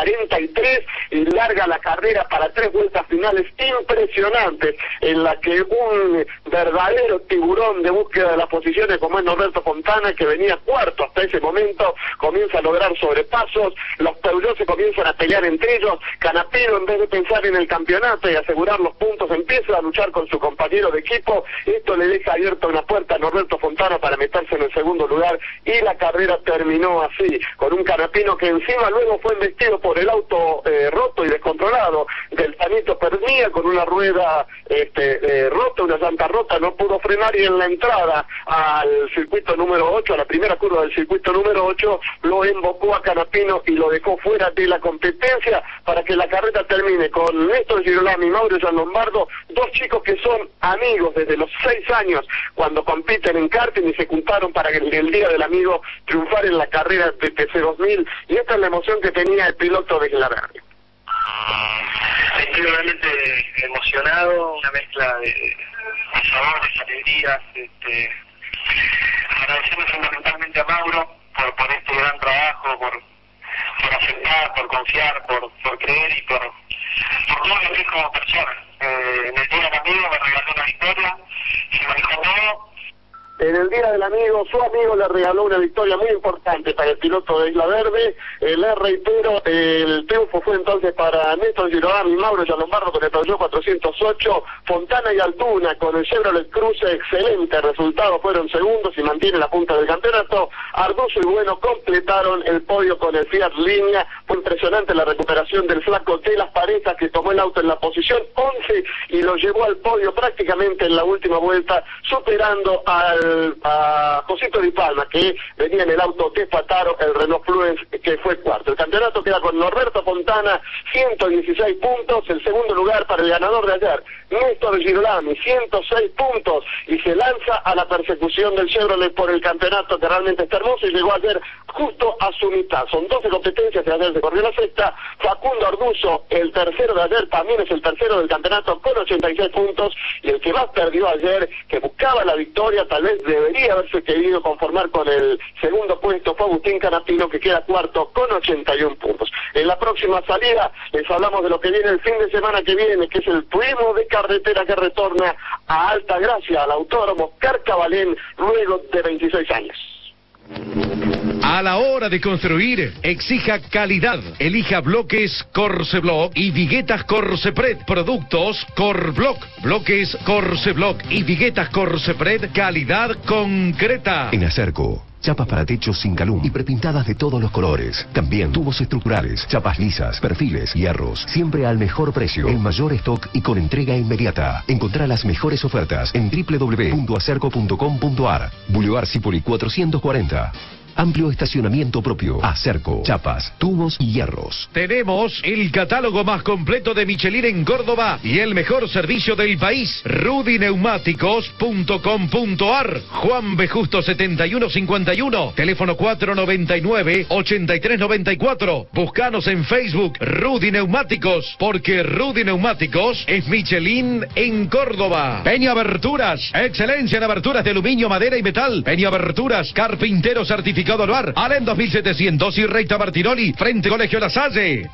43 y larga la carrera para 3 vueltas finales impresionantes, en la que un verdadero tiburón de búsqueda de las posiciones como es Norberto Fontana, que venía cuarto hasta ese momento, comienza a lograr sobrepasos, los Peugeot se comienzan a pelear entre ellos, Canapino, en vez de pensar en el campeonato y asegurar los puntos, empieza a luchar con su compañero de equipo. Esto le deja abierta una puerta a Norberto Fontana para meterse en el segundo lugar, y la carrera terminó así, con un Canapino que encima luego fue investido por el auto roto y descontrolado del Tanito Pernía, con una rueda rota, una llanta rota, no pudo frenar, y en la entrada al circuito número 8, a la primera curva del circuito número 8, lo embocó a Canapino y lo dejó fuera de la competencia, para que la carrera termine con Néstor Girolami y Mauro Gianlombardo, 2 chicos que son amigos desde los 6 años cuando compiten en karting y se juntaron para el Día del Amigo triunfar en la carrera de TC2000, y esta es la emoción que tenía el piloto de Glaberri. Estoy realmente emocionado, una mezcla de sabores, alegrías, agradeciendo fundamentalmente a Mauro por este gran trabajo, por aceptar, por confiar, por creer y por todo lo que es como persona. En el Día del Amigo me regaló una En el Día del Amigo, su amigo le regaló una victoria muy importante para el piloto de Isla Verde. Le reitero, el triunfo fue entonces para Néstor Girolami, Mauro Gianlombardo con el Peugeot 408, Fontana y Altuna con el Chevrolet Cruze, excelente resultado, fueron segundos y mantienen la punta del campeonato. Arduzo y Bueno completaron el podio con el Fiat Linea. Fue impresionante la recuperación del flaco de las Parejas, que tomó el auto en la posición 11 y lo llevó al podio prácticamente en la última vuelta, superando a Josito Di Palma, que venía en el auto de Pataro, el Renault Fluence, que fue cuarto. El campeonato queda con Norberto Fontana, 116 puntos, el segundo lugar para el ganador de ayer, Néstor Girolami, 106 puntos, y se lanza a la persecución del Chevrolet por el campeonato, que realmente está hermoso, y llegó ayer justo a su mitad. Son 12 competencias, de ayer se corrió la sexta. Facundo Arduzo, el tercero de ayer, también es el tercero del campeonato con 86 puntos, y el que más perdió ayer, que buscaba la victoria, tal vez debería haberse querido conformar con el segundo puesto, fue Agustín Canapino, que queda cuarto con 81 puntos. En la próxima salida les hablamos de lo que viene el fin de semana que viene, que es el turismo de carretera que retorna a Altagracia, al autódromo Carcabalén, luego de 26 años. A la hora de construir, exija calidad. Elija bloques Corseblock y viguetas Corsepred. Productos Corblock. Bloques Corseblock y viguetas Corsepred. Calidad concreta. En Acerco, chapas para techos sin calum y prepintadas de todos los colores. También tubos estructurales, chapas lisas, perfiles, hierros. Siempre al mejor precio, el mayor stock y con entrega inmediata. Encontrá las mejores ofertas en www.acerco.com.ar. Boulevard Cipoli 440. Amplio estacionamiento propio. Acerco, chapas, tubos y hierros. Tenemos el catálogo más completo de Michelin en Córdoba y el mejor servicio del país. rudineumáticos.com.ar. Juan B. Justo 7151. Teléfono 499-8394. Búscanos en Facebook Rudy Neumáticos, porque Rudy Neumáticos es Michelin en Córdoba. Peña Aberturas. Excelencia en aberturas de aluminio, madera y metal. Peña Aberturas, carpintero certificado Anuar, Alem 2700 y Recta Martinoli, frente Colegio La Salle.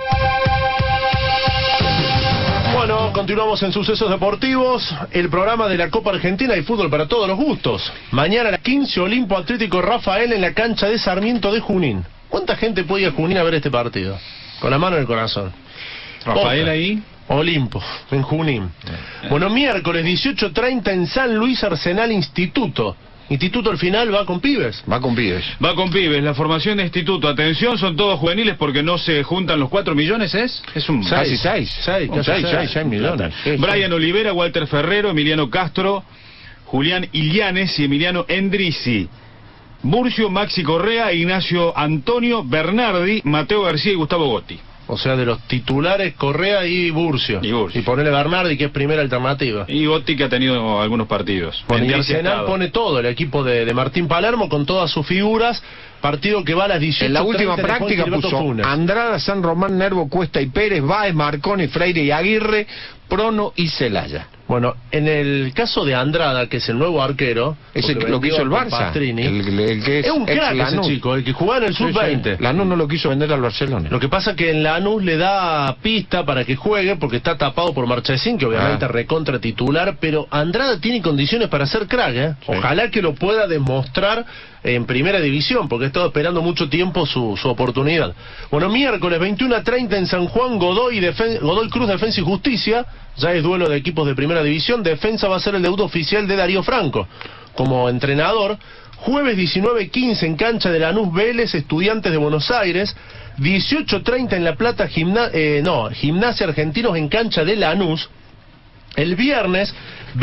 Bueno, continuamos en Sucesos Deportivos, el programa de la Copa Argentina y fútbol para todos los gustos. Mañana a las 15, Olimpo Atlético Rafael en la cancha de Sarmiento de Junín. ¿Cuánta gente puede ir a Junín a ver este partido? Con la mano en el corazón. Rafael ahí. Olimpo, en Junín. Bueno, miércoles 18:30 en San Luis, Arsenal Instituto. Instituto al final va con pibes. Va con pibes. Va con pibes, la formación de instituto. Atención, son todos juveniles porque no se juntan los 4 millones, ¿es? Es un... Casi 6 millones. Brian Olivera, Walter Ferrero, Emiliano Castro, Julián Ilianes y Emiliano Endrisi. Murcio, Maxi Correa, Ignacio Antonio, Bernardi, Mateo García y Gustavo Gotti. O sea, de los titulares, Correa y Burcio. Y ponele Bernardi, que es primera alternativa. Y Gotti, que ha tenido algunos partidos. Y Arsenal pone todo, el equipo de Martín Palermo, con todas sus figuras. Partido que va a las 18:30. En la última práctica puso Funes. Andrada, San Román, Nervo, Cuesta y Pérez, Báez, Marconi, Freire y Aguirre, Prono y Celaya. Bueno, en el caso de Andrada, que es el nuevo arquero, ese lo que hizo el Barça, el que es un crack ese chico, el que jugaba en el sub-20. Lanús no lo quiso vender al Barcelona. Lo que pasa que en Lanús le da pista para que juegue, porque está tapado por Marchesín, que obviamente recontra titular, pero Andrada tiene condiciones para ser crack, ¿eh? Sí. Ojalá que lo pueda demostrar en primera división, porque he estado esperando mucho tiempo su oportunidad. Bueno, miércoles 21:30 en San Juan, Godoy Cruz Defensa y Justicia. Ya es duelo de equipos de primera división. Defensa va a ser el debut oficial de Darío Franco como entrenador. Jueves 19:15 en cancha de Lanús, Vélez, Estudiantes de Buenos Aires. 18:30 en La Plata, Gimnasia Argentinos en cancha de Lanús. El viernes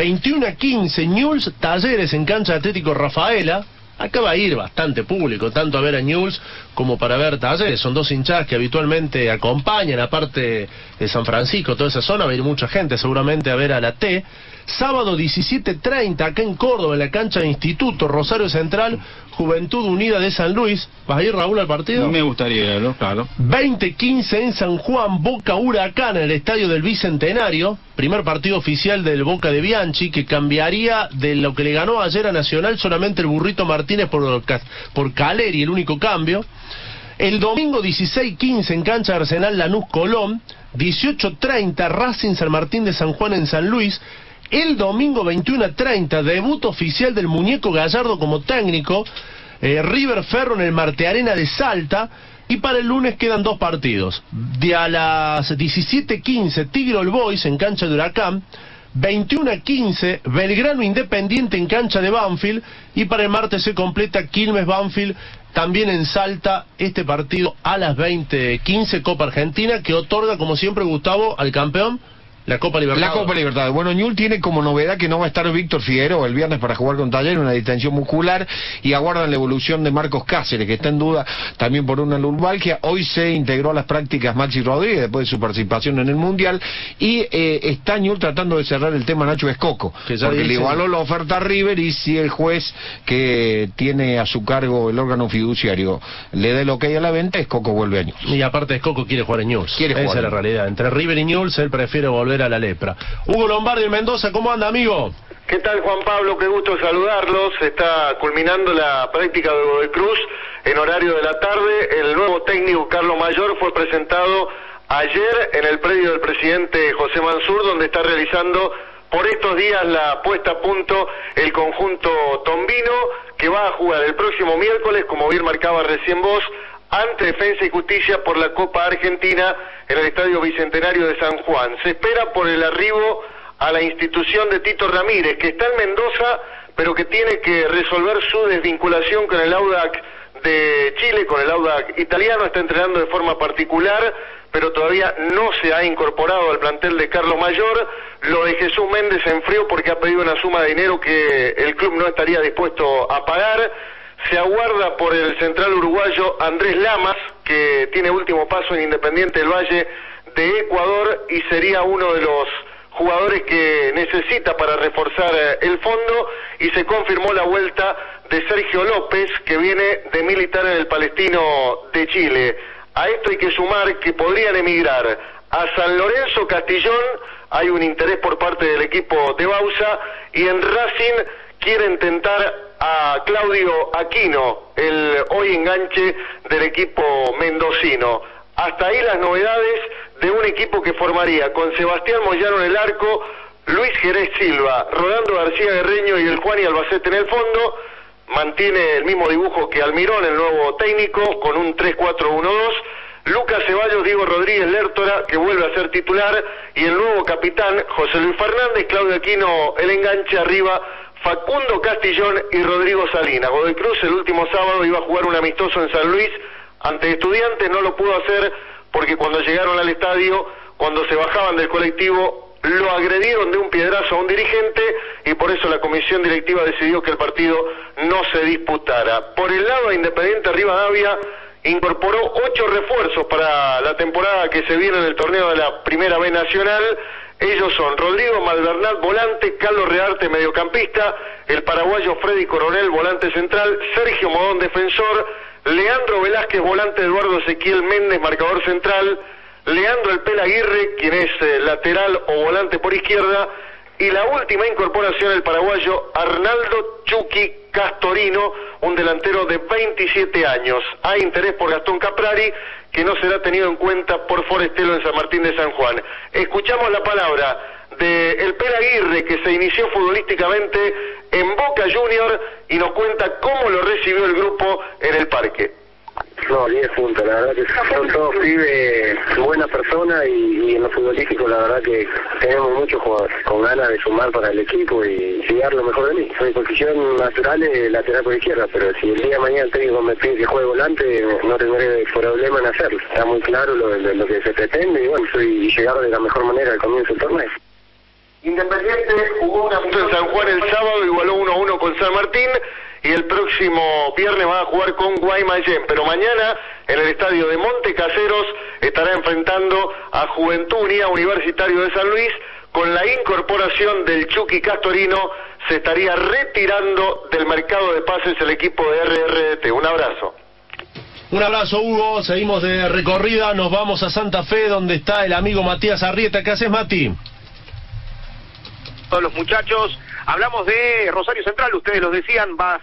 21:15 Newell's Talleres en cancha de Atlético Rafaela. Acá va a ir bastante público, tanto a ver a Newell's como para ver Talleres. Son dos hinchadas que habitualmente acompañan, aparte de San Francisco, toda esa zona, va a ir mucha gente seguramente a ver a la T. Sábado 17:30 acá en Córdoba, en la cancha de Instituto, Rosario Central, Juventud Unida de San Luis. ¿Vas a ir, Raúl, al partido? Me gustaría, claro. 20:15 en San Juan, Boca Huracán, en el estadio del Bicentenario. Primer partido oficial del Boca de Bianchi, que cambiaría de lo que le ganó ayer a Nacional solamente el Burrito Martínez por Caleri, el único cambio. El domingo 16:15 en cancha de Arsenal Lanús Colón. 18:30 Racing San Martín de San Juan en San Luis. El domingo 21:30, debut oficial del Muñeco Gallardo como técnico, River Ferro en el Marte Arena de Salta. Y para el lunes quedan 2 partidos. De a las 17:15, Tigre All Boys en cancha de Huracán. 21:15, Belgrano Independiente en cancha de Banfield. Y para el martes se completa Quilmes Banfield, también en Salta, este partido a las 20:15, Copa Argentina, que otorga, como siempre, Gustavo, al campeón la Copa Libertad. La Copa Libertad. Bueno, Ñul tiene como novedad que no va a estar Víctor Figueroa el viernes para jugar con Talleres, una distensión muscular, y aguardan la evolución de Marcos Cáceres, que está en duda también por una lumbalgia. Hoy se integró a las prácticas Maxi Rodríguez después de su participación en el Mundial, y está Ñul tratando de cerrar el tema Nacho Escoco, porque le igualó la oferta a River, y si el juez que tiene a su cargo el órgano fiduciario le da el ok a la venta, Escoco vuelve a Ñul. Y aparte Escoco quiere jugar en Ñul. Esa es la realidad. Entre River y Ñul, él prefiere volver a la lepra. Hugo Lombardi en Mendoza, ¿cómo anda, amigo? ¿Qué tal, Juan Pablo? Qué gusto saludarlos. Está culminando la práctica de Godoy Cruz en horario de la tarde. El nuevo técnico Carlos Mayor fue presentado ayer en el predio del presidente José Mansur, donde está realizando por estos días la puesta a punto el conjunto tombino, que va a jugar el próximo miércoles, como bien marcaba recién vos, ante Defensa y Justicia por la Copa Argentina en el Estadio Bicentenario de San Juan. Se espera por el arribo a la institución de Tito Ramírez, que está en Mendoza, pero que tiene que resolver su desvinculación con el Audax de Chile, con el Audax italiano. Está entrenando de forma particular, pero todavía no se ha incorporado al plantel de Carlos Mayor. Lo de Jesús Méndez se enfrió porque ha pedido una suma de dinero que el club no estaría dispuesto a pagar. Se aguarda por el central uruguayo Andrés Lamas, que tiene último paso en Independiente del Valle de Ecuador y sería uno de los jugadores que necesita para reforzar el fondo, y se confirmó la vuelta de Sergio López, que viene de militar en el Palestino de Chile. A esto hay que sumar que podrían emigrar a San Lorenzo, Castellón, hay un interés por parte del equipo de Bausa, y en Racing quieren tentar a Claudio Aquino, el hoy enganche del equipo mendocino. Hasta ahí las novedades de un equipo que formaría con Sebastián Moyano en el arco, Luis Jerez Silva, Rolando García Guerreño y el Juan y Albacete en el fondo. Mantiene el mismo dibujo que Almirón, el nuevo técnico, con un 3-4-1-2. Lucas Ceballos, Diego Rodríguez Lertora, que vuelve a ser titular, y el nuevo capitán, José Luis Fernández, Claudio Aquino, el enganche arriba, Facundo Castillón y Rodrigo Salinas. Godoy Cruz el último sábado iba a jugar un amistoso en San Luis ante Estudiantes, no lo pudo hacer porque cuando llegaron al estadio, cuando se bajaban del colectivo, lo agredieron de un piedrazo a un dirigente, y por eso la comisión directiva decidió que el partido no se disputara. Por el lado de Independiente Rivadavia, incorporó 8 refuerzos para la temporada que se viene en el torneo de la Primera B Nacional. Ellos son Rodrigo Malvernat, volante, Carlos Rearte, mediocampista, el paraguayo Freddy Coronel, volante central, Sergio Modón, defensor, Leandro Velázquez, volante, Eduardo Ezequiel Méndez, marcador central, Leandro El Pela Aguirre, quien es lateral o volante por izquierda, y la última incorporación, el paraguayo Arnaldo Chucky Castorino, un delantero de 27 años. Hay interés por Gastón Caprari, que no será tenido en cuenta por Forestelo en San Martín de San Juan. Escuchamos la palabra de El Pela Aguirre, que se inició futbolísticamente en Boca Junior, y nos cuenta cómo lo recibió el grupo en el parque. No, 10 puntos, la verdad que son todos pibes, buena persona, y en lo futbolístico la verdad que tenemos muchos jugadores con ganas de sumar para el equipo y dar lo mejor de mí. Mi posición natural es lateral por izquierda, pero si el día de mañana el técnico me pide que juegue volante, no tendré problema en hacerlo. Está muy claro lo que se pretende, y bueno, soy llegar de la mejor manera al comienzo del torneo. Independiente jugó una amistoso en San Juan el sábado, igualó 1-1 con San Martín, y el próximo viernes va a jugar con Guaymallén, pero mañana en el estadio de Monte Caseros estará enfrentando a Juventud Unida Universitario de San Luis. Con la incorporación del Chucky Castorino se estaría retirando del mercado de pases el equipo de RRT. Un abrazo. Un abrazo, Hugo. Seguimos de recorrida, nos vamos a Santa Fe, donde está el amigo Matías Arrieta. ¿Qué haces, Mati? Todos los muchachos, hablamos de Rosario Central, ustedes lo decían, va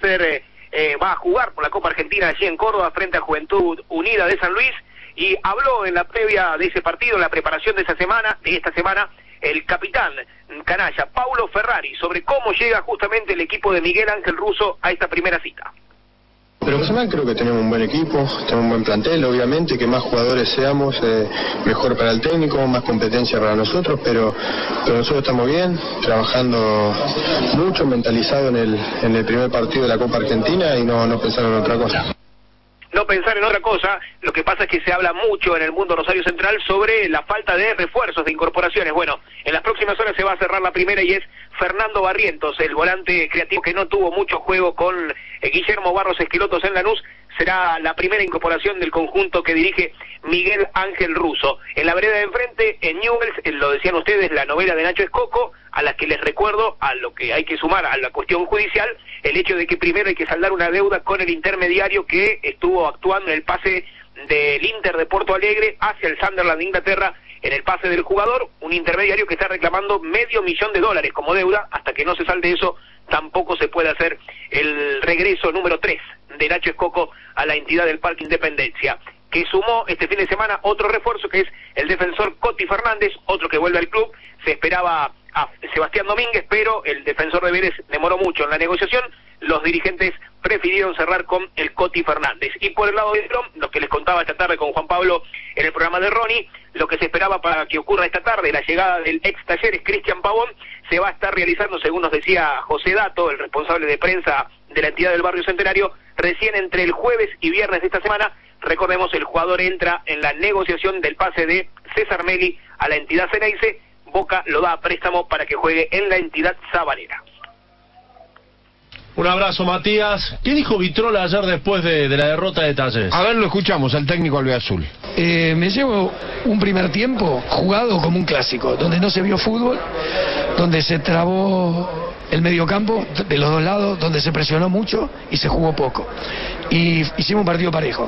a jugar por la Copa Argentina allí en Córdoba frente a Juventud Unida de San Luis, y habló en la previa de ese partido, en la preparación de esta semana, el capitán canalla Paulo Ferrari sobre cómo llega justamente el equipo de Miguel Ángel Russo a esta primera cita. Pero personal creo que tenemos un buen equipo, tenemos un buen plantel, obviamente, que más jugadores seamos, mejor para el técnico, más competencia para nosotros, pero nosotros estamos bien, trabajando mucho, mentalizado en el primer partido de la Copa Argentina y no pensar en otra cosa. No pensar en otra cosa, lo que pasa es que se habla mucho en el mundo Rosario Central sobre la falta de refuerzos, de incorporaciones. Bueno, en las próximas horas se va a cerrar la primera y es Fernando Barrientos, el volante creativo que no tuvo mucho juego con Guillermo Barros Esquelotos en Lanús, será la primera incorporación del conjunto que dirige Miguel Ángel Russo. En la vereda de enfrente, en Newell's, lo decían ustedes, la novela de Nacho Escoco, a la que les recuerdo, a lo que hay que sumar a la cuestión judicial, el hecho de que primero hay que saldar una deuda con el intermediario que estuvo actuando en el pase del Inter de Porto Alegre hacia el Sunderland de Inglaterra, en el pase del jugador, un intermediario que está reclamando $500,000 como deuda. Hasta que no se salde eso, tampoco se puede hacer el regreso número 3 de Nacho Escoco a la entidad del Parque Independencia, que sumó este fin de semana otro refuerzo, que es el defensor Coti Fernández, otro que vuelve al club. Se esperaba a Sebastián Domínguez, pero el defensor de Vélez demoró mucho en la negociación. Los dirigentes prefirieron cerrar con el Coti Fernández. Y por el lado de Trump, lo que les contaba esta tarde con Juan Pablo en el programa de Ronnie, lo que se esperaba para que ocurra esta tarde, la llegada del ex Talleres Cristian Pavón, se va a estar realizando, según nos decía José Dato, el responsable de prensa de la entidad del Barrio Centenario, recién entre el jueves y viernes de esta semana. Recordemos, el jugador entra en la negociación del pase de César Meli a la entidad Ceneice. Boca lo da a préstamo para que juegue en la entidad sabanera. Un abrazo, Matías. ¿Qué dijo Vitrola ayer después de la derrota de Talleres? A ver, lo escuchamos al técnico albiazul. Me llevo un primer tiempo jugado como un clásico, donde no se vio fútbol, donde se trabó el mediocampo de los dos lados, donde se presionó mucho y se jugó poco. Y hicimos un partido parejo.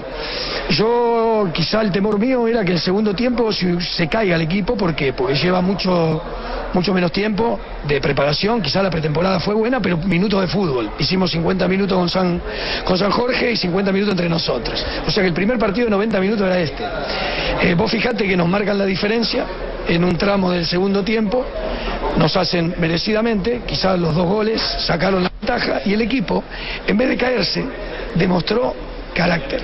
Yo, quizá el temor mío era que el segundo tiempo se caiga el equipo. ¿Por qué? Porque lleva mucho menos tiempo de preparación. Quizá la pretemporada fue buena, pero minutos de fútbol. Hicimos 50 minutos con San Jorge y 50 minutos entre nosotros. O sea que el primer partido de 90 minutos era este. Vos fijate que nos marcan la diferencia en un tramo del segundo tiempo. Nos hacen merecidamente, quizás los 2 goles sacaron la ventaja, y el equipo, en vez de caerse, demostró carácter.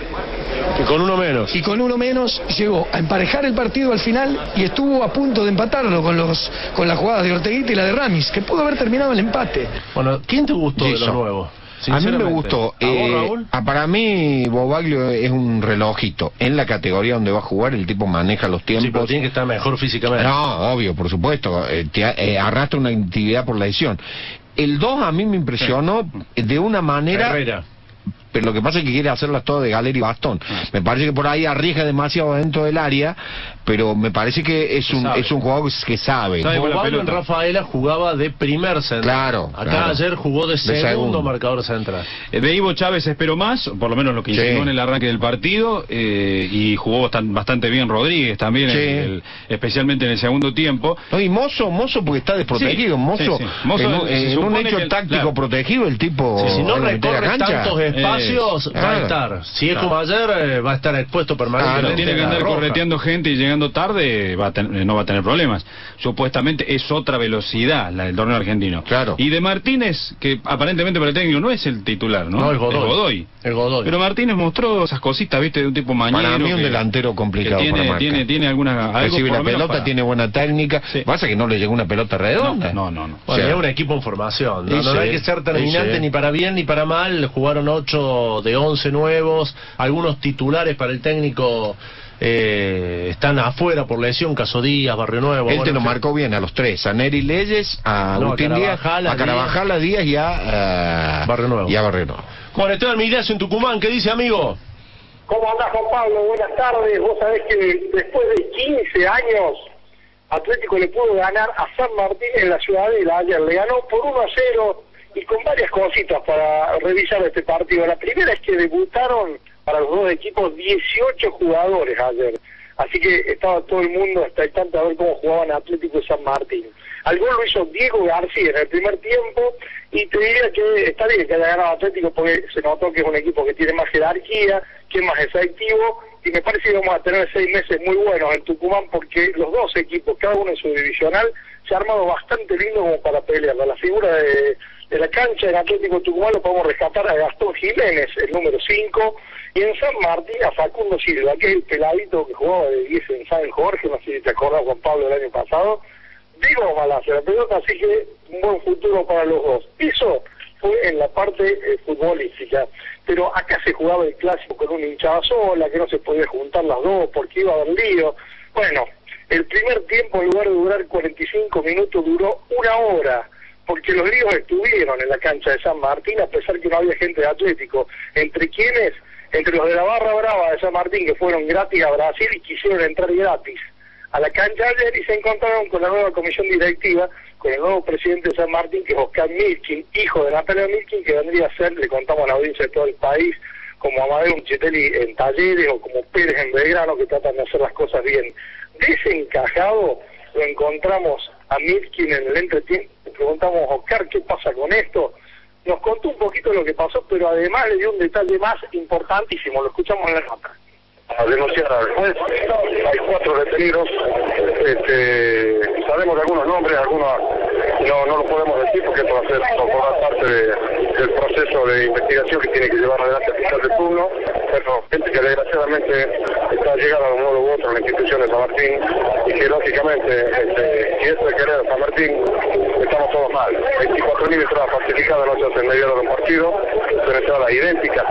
Y con uno menos. Y con uno menos llegó a emparejar el partido al final y estuvo a punto de empatarlo con las jugadas de Orteguita y la de Ramis, que pudo haber terminado el empate. Bueno, ¿quién te gustó de los nuevos? A mí me gustó. Para mí, Bobaglio es un relojito. En la categoría donde va a jugar, el tipo maneja los tiempos. Sí, pero tiene que estar mejor físicamente. No, obvio, por supuesto. Arrastra una actividad por la lesión. El 2 a mí me impresionó de una manera... Herrera. Pero lo que pasa es que quiere hacerlas todas de galera y bastón. Me parece que por ahí arriesga demasiado dentro del área, pero me parece que es un jugador que sabe. Bobaglio en Rafaela jugaba de primer central. Claro. Acá ayer jugó de segundo marcador central. De Ivo Chávez espero más, por lo menos lo que insinuó en el arranque del partido, y jugó bastante bien Rodríguez también, especialmente en el segundo tiempo. No, y Mozo porque está desprotegido. Mozo, en un hecho táctico protegido, el tipo... si no recorre tantos espacios, va a estar. Si es como ayer, va a estar expuesto permanentemente. Tiene que andar correteando gente y llegando tarde, no va a tener problemas. Supuestamente es otra velocidad la del torneo argentino. Claro. Y de Martínez, que aparentemente para el técnico no es el titular, ¿no? No, es Godoy. Pero Martínez mostró esas cositas, ¿viste? De un tipo mañero. Para mí un delantero complicado para tiene alguna... Recibe la pelota, tiene buena técnica. Pasa que no le llegó una pelota redonda. No. Bueno, es un equipo en formación. No hay que ser terminante ni para bien ni para mal. Jugaron 8 de 11 nuevos, algunos titulares para el técnico están afuera por lesión, Caso Díaz, Barrio Nuevo. Él te lo marcó bien a los 3, a Neri Leyes, a Agustín Díaz, a Carabajal, a Díaz y a Barrio Nuevo. Bueno, Esteban Migliaccio en Tucumán, ¿qué dice, amigo? ¿Cómo andás, Juan Pablo? Buenas tardes. Vos sabés que después de 15 años Atlético le pudo ganar a San Martín en la Ciudadela. Ayer le ganó por 1-0 y con varias cositas para revisar este partido. La primera es que debutaron para los dos equipos 18 jugadores ayer. así que estaba todo el mundo hasta el tanto a ver cómo jugaban Atlético y San Martín. Al gol lo hizo Diego García en el primer tiempo, y te diría que está bien que haya ganado Atlético porque se notó que es un equipo que tiene más jerarquía, que es más efectivo, y me parece que vamos a tener 6 meses muy buenos en Tucumán porque los dos equipos, cada uno en su divisional, se ha armado bastante lindo como para pelear. La figura de la cancha en Atlético Tucumán lo podemos rescatar a Gastón Jiménez, el número 5, y en San Martín a Facundo Silva, que es el peladito que jugaba de 10 en San Jorge, no sé si te acordás, Juan Pablo, el año pasado. Digo malazo la pelota, así que un buen futuro para los dos. Eso fue en la parte futbolística, pero acá se jugaba el clásico con una hinchada sola, que no se podía juntar las dos porque iba a haber lío. Bueno, el primer tiempo, en lugar de durar 45 minutos, duró 1 hora, porque los líos estuvieron en la cancha de San Martín, a pesar que no había gente de Atlético. ¿Entre quiénes? Entre los de la Barra Brava de San Martín, que fueron gratis a Brasil y quisieron entrar gratis a la cancha ayer, y se encontraron con la nueva comisión directiva, con el nuevo presidente de San Martín, que es Oscar Milkin, hijo de Natalia Milkin, que vendría a ser, le contamos a la audiencia de todo el país, como Amadeo Muchitelli en Talleres o como Pérez en Belgrano, que tratan de hacer las cosas bien. Desencajado lo encontramos a Milkin en el entretiempo, le preguntamos a Oscar qué pasa con esto. Nos contó un poquito lo que pasó, pero además le dio un detalle más importantísimo, lo escuchamos en la nota. A denunciar al juez, hay 4 detenidos, sabemos de algunos nombres, algunos no lo podemos decir porque esto va a ser formar parte del proceso de investigación que tiene que llevar adelante el fiscal de turno, pero gente que desgraciadamente está llegada de un modo u otro a la institución de San Martín, y que lógicamente, si esto es querer San Martín, estamos todos mal. 24.000 entradas falsificadas no se hacen mediados de un partido, son entradas idénticas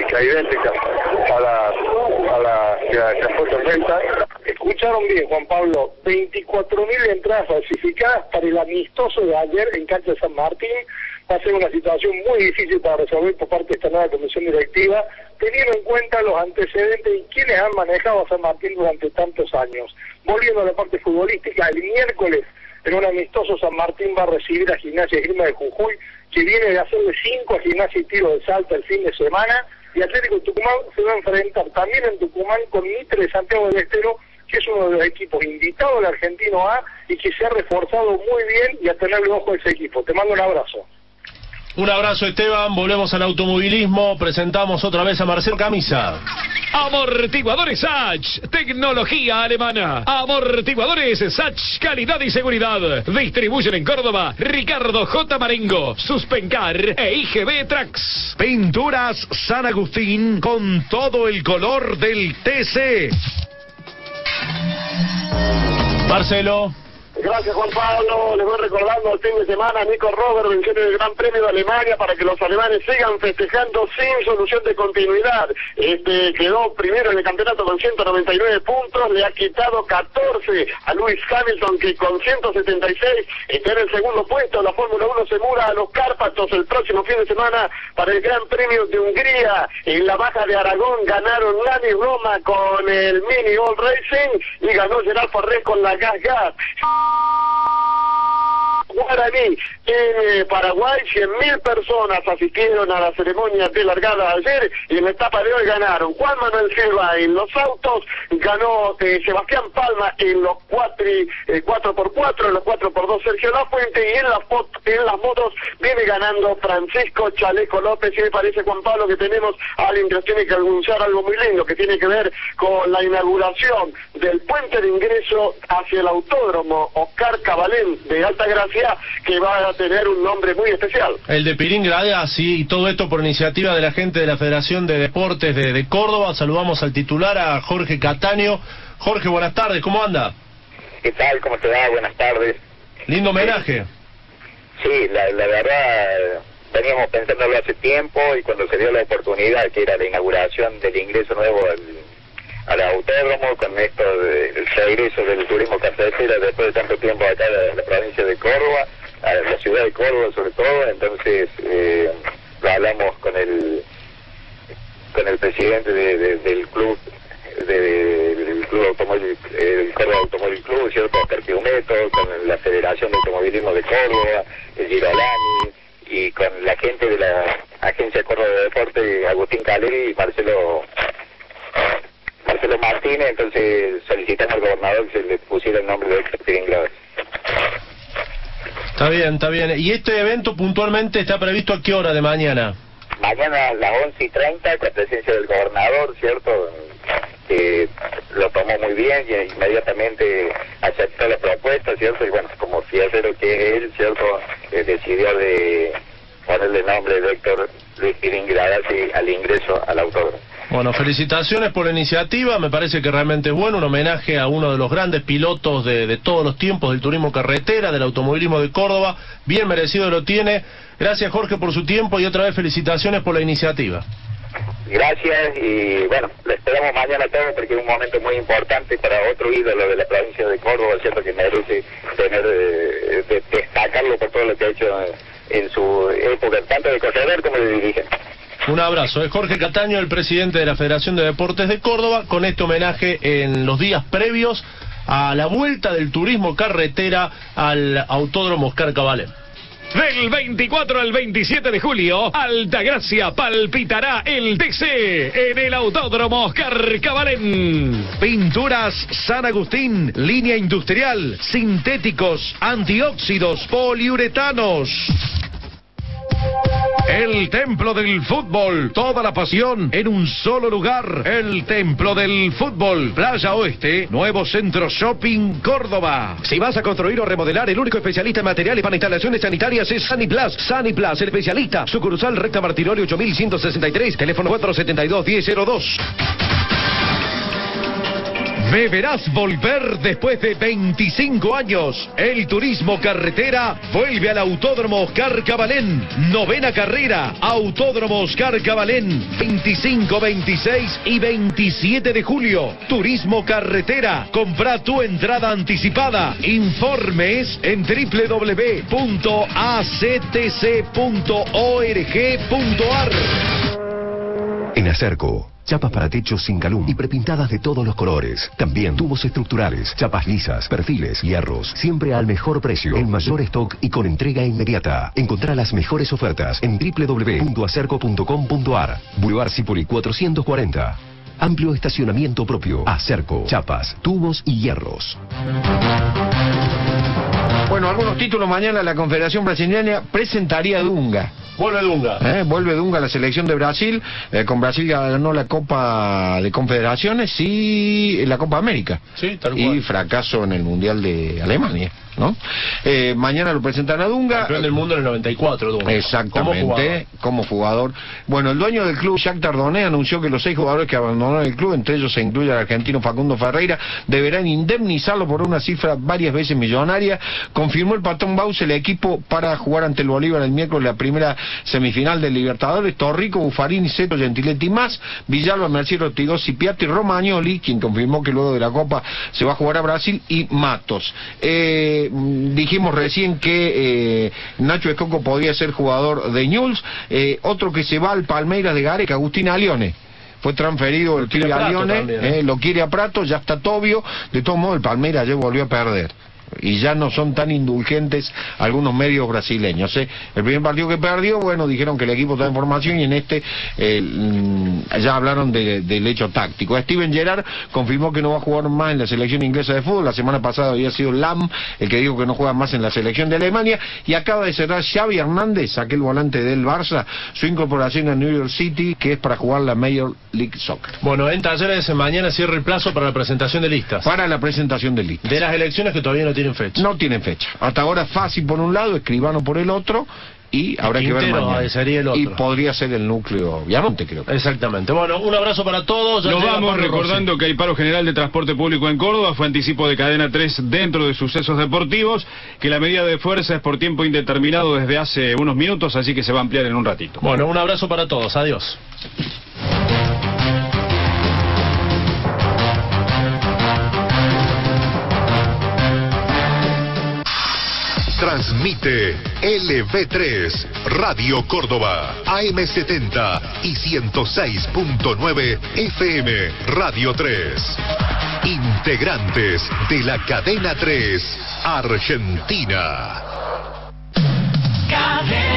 a las que han puesto en venta. Escucharon bien, Juan Pablo, 24.000 entradas falsificadas para el amistoso de ayer en cancha de San Martín. Va a ser una situación muy difícil para resolver por parte de esta nueva comisión directiva, teniendo en cuenta los antecedentes y quienes han manejado a San Martín durante tantos años. Volviendo a la parte futbolística, el miércoles en un amistoso San Martín va a recibir a Gimnasia y Esgrima de Jujuy, que viene de hacerle 5 a Gimnasia y Tiro de Salta el fin de semana, y Atlético de Tucumán se va a enfrentar también en Tucumán con Mitre de Santiago del Estero, que es uno de los equipos invitados al Argentino A y que se ha reforzado muy bien, y a tenerle ojo a ese equipo. Te mando un abrazo. Un abrazo, Esteban. Volvemos al automovilismo. Presentamos otra vez a Marcel Camisa. Amortiguadores Sach, tecnología alemana. Amortiguadores Sach, calidad y seguridad. Distribuyen en Córdoba Ricardo J. Marengo, Suspencar e IGB Trax. Pinturas San Agustín con todo el color del TC. Marcelo. Gracias, Juan Pablo. Les voy recordando el fin de semana Nico Rosberg venció en el Gran Premio de Alemania para que los alemanes sigan festejando sin solución de continuidad. Quedó primero en el campeonato con 199 puntos, le ha quitado 14 a Lewis Hamilton, que con 176 está en el segundo puesto. La Fórmula 1 se muda a los Cárpatos el próximo fin de semana para el Gran Premio de Hungría. En la Baja de Aragón ganaron Lani Roma con el Mini All Racing y ganó Gerard Farré con la Gas Gas. Guaraní en Paraguay, 100.000 personas asistieron a la ceremonia de largada ayer, y en la etapa de hoy ganaron Juan Manuel Silva en los autos, ganó Sebastián Palma en los 4x4, en los 4x2 Sergio Lafuente, y en las motos viene ganando Francisco Chaleco López. Y me parece, Juan Pablo, que tenemos, alguien que tiene que anunciar algo muy lindo que tiene que ver con la inauguración del puente de ingreso hacia el autódromo Oscar Cabalén de Altagracia, que va a tener un nombre muy especial. El de Pirín Gradasi, y todo esto por iniciativa de la gente de la Federación de Deportes de Córdoba. Saludamos al titular, a Jorge Cataño. Jorge, buenas tardes, ¿cómo anda? ¿Qué tal? ¿Cómo te va? Buenas tardes. Lindo homenaje. Sí, la verdad, veníamos pensándolo hace tiempo, y cuando se dio la oportunidad, que era la inauguración del ingreso nuevo al autódromo, con esto del regreso del turismo carretera después de tanto tiempo acá en la provincia de Córdoba, a la ciudad de Córdoba sobre todo, entonces lo hablamos con el presidente del club, del club automóvil, el Córdoba Automóvil Club, cierto, Oscar Piumeto, con la Federación de Automovilismo de Córdoba, el Girolani, y con la gente de la Agencia Córdoba de Deporte, Agustín Caleri y Marcelo Martínez. Entonces solicitamos Héctor Piringlada. Está bien, está bien. ¿Y este evento puntualmente está previsto a qué hora de mañana? Mañana a las 11:30, con presencia del gobernador, ¿cierto? Que lo tomó muy bien y inmediatamente aceptó la propuesta, ¿cierto? Y bueno, como fiestero que es él, ¿cierto? Decidió de ponerle nombre de Héctor Luis Piringlada al ingreso al autódromo. Bueno, felicitaciones por la iniciativa, me parece que realmente es bueno, un homenaje a uno de los grandes pilotos de todos los tiempos del turismo carretera, del automovilismo de Córdoba, bien merecido lo tiene. Gracias Jorge por su tiempo y otra vez felicitaciones por la iniciativa. Gracias y bueno, le esperamos mañana todo porque es un momento muy importante para otro ídolo de la provincia de Córdoba, ¿cierto? Que merece tener, destacarlo por todo lo que ha hecho en su época, tanto de corredor como de dirigente. Un abrazo. Es Jorge Cataño, el presidente de la Federación de Deportes de Córdoba, con este homenaje en los días previos a la vuelta del turismo carretera al Autódromo Oscar Cabalén. Del 24 al 27 de julio, Altagracia palpitará el TC en el Autódromo Oscar Cabalén. Pinturas San Agustín, línea industrial, sintéticos, antióxidos, poliuretanos. El Templo del Fútbol, toda la pasión en un solo lugar. El Templo del Fútbol, Playa Oeste, nuevo centro shopping Córdoba. Si vas a construir o remodelar, el único especialista en materiales para instalaciones sanitarias es Saniplas. Saniplas, el especialista. Sucursal Recta Martiroli 8163, teléfono 472-1002. Me verás volver después de 25 años. El turismo carretera vuelve al Autódromo Oscar Cabalén. 9ª carrera, Autódromo Oscar Cabalén. 25, 26 y 27 de julio. Turismo carretera. Compra tu entrada anticipada. Informes en www.actc.org.ar. En Acerco, chapas para techos sin calum y prepintadas de todos los colores. También tubos estructurales, chapas lisas, perfiles, hierros. Siempre al mejor precio, el mayor stock y con entrega inmediata. Encontrá las mejores ofertas en www.acerco.com.ar. Boulevard Cipoli 440. Amplio estacionamiento propio. Acerco, chapas, tubos y hierros. Bueno, algunos títulos mañana la Confederación Brasileña presentaría a Dunga. Vuelve Dunga. Vuelve Dunga a la selección de Brasil. Con Brasil ganó la Copa de Confederaciones y la Copa América. Sí, tal cual. Y fracaso en el Mundial de Alemania, ¿no? Mañana lo presentan a Dunga. Campeón del mundo en el 94, Dunga. Exactamente, como jugador. Bueno, el dueño del club, Shakhtar Donetsk, anunció que los 6 jugadores que abandonaron el club, entre ellos se incluye el argentino Facundo Ferreira, deberán indemnizarlo por una cifra varias veces millonaria. Confirmó el patrón Baus el equipo para jugar ante el Bolívar el miércoles la primera semifinal del Libertadores. Torrico, Buffarini, Seto, Gentiletti más, Villalba, Mercier, Ortigosi, Piatti, Romagnoli, quien confirmó que luego de la Copa se va a jugar a Brasil, y Matos. Dijimos recién que Nacho Escoco podría ser jugador de Newell's. Otro que se va al Palmeiras de Gareca, Agustín Alione. Fue transferido el club a Alione, lo quiere a Prato, ya está Tobio. De todos modos, el Palmeiras ya volvió a perder. Y ya no son tan indulgentes algunos medios brasileños. El primer partido que perdió, bueno, dijeron que el equipo está en formación, y en este ya hablaron del hecho táctico. Steven Gerrard confirmó que no va a jugar más en la selección inglesa de fútbol. La semana pasada había sido Lam el que dijo que no juega más en la selección de Alemania, y acaba de cerrar Xavi Hernández, aquel volante del Barça, su incorporación a New York City, que es para jugar la Major League Soccer. Bueno, en Talleres mañana cierra el plazo para la presentación de listas. Para la presentación de listas. De las elecciones que todavía no tienen fecha. No tienen fecha. Hasta ahora Fassi por un lado, Escribano por el otro, y habrá que ver mañana. Sería el otro. Y podría ser el núcleo Viamonte, creo. Exactamente. Bueno, un abrazo para todos. Nos vamos recordando que hay paro general de transporte público en Córdoba. Fue anticipo de Cadena 3 dentro de Sucesos Deportivos, que la medida de fuerza es por tiempo indeterminado desde hace unos minutos, así que se va a ampliar en un ratito. Bueno, un abrazo para todos. Adiós. Transmite LV3, Radio Córdoba, AM70 y 106.9 FM, Radio 3. Integrantes de la Cadena 3, Argentina. Cadena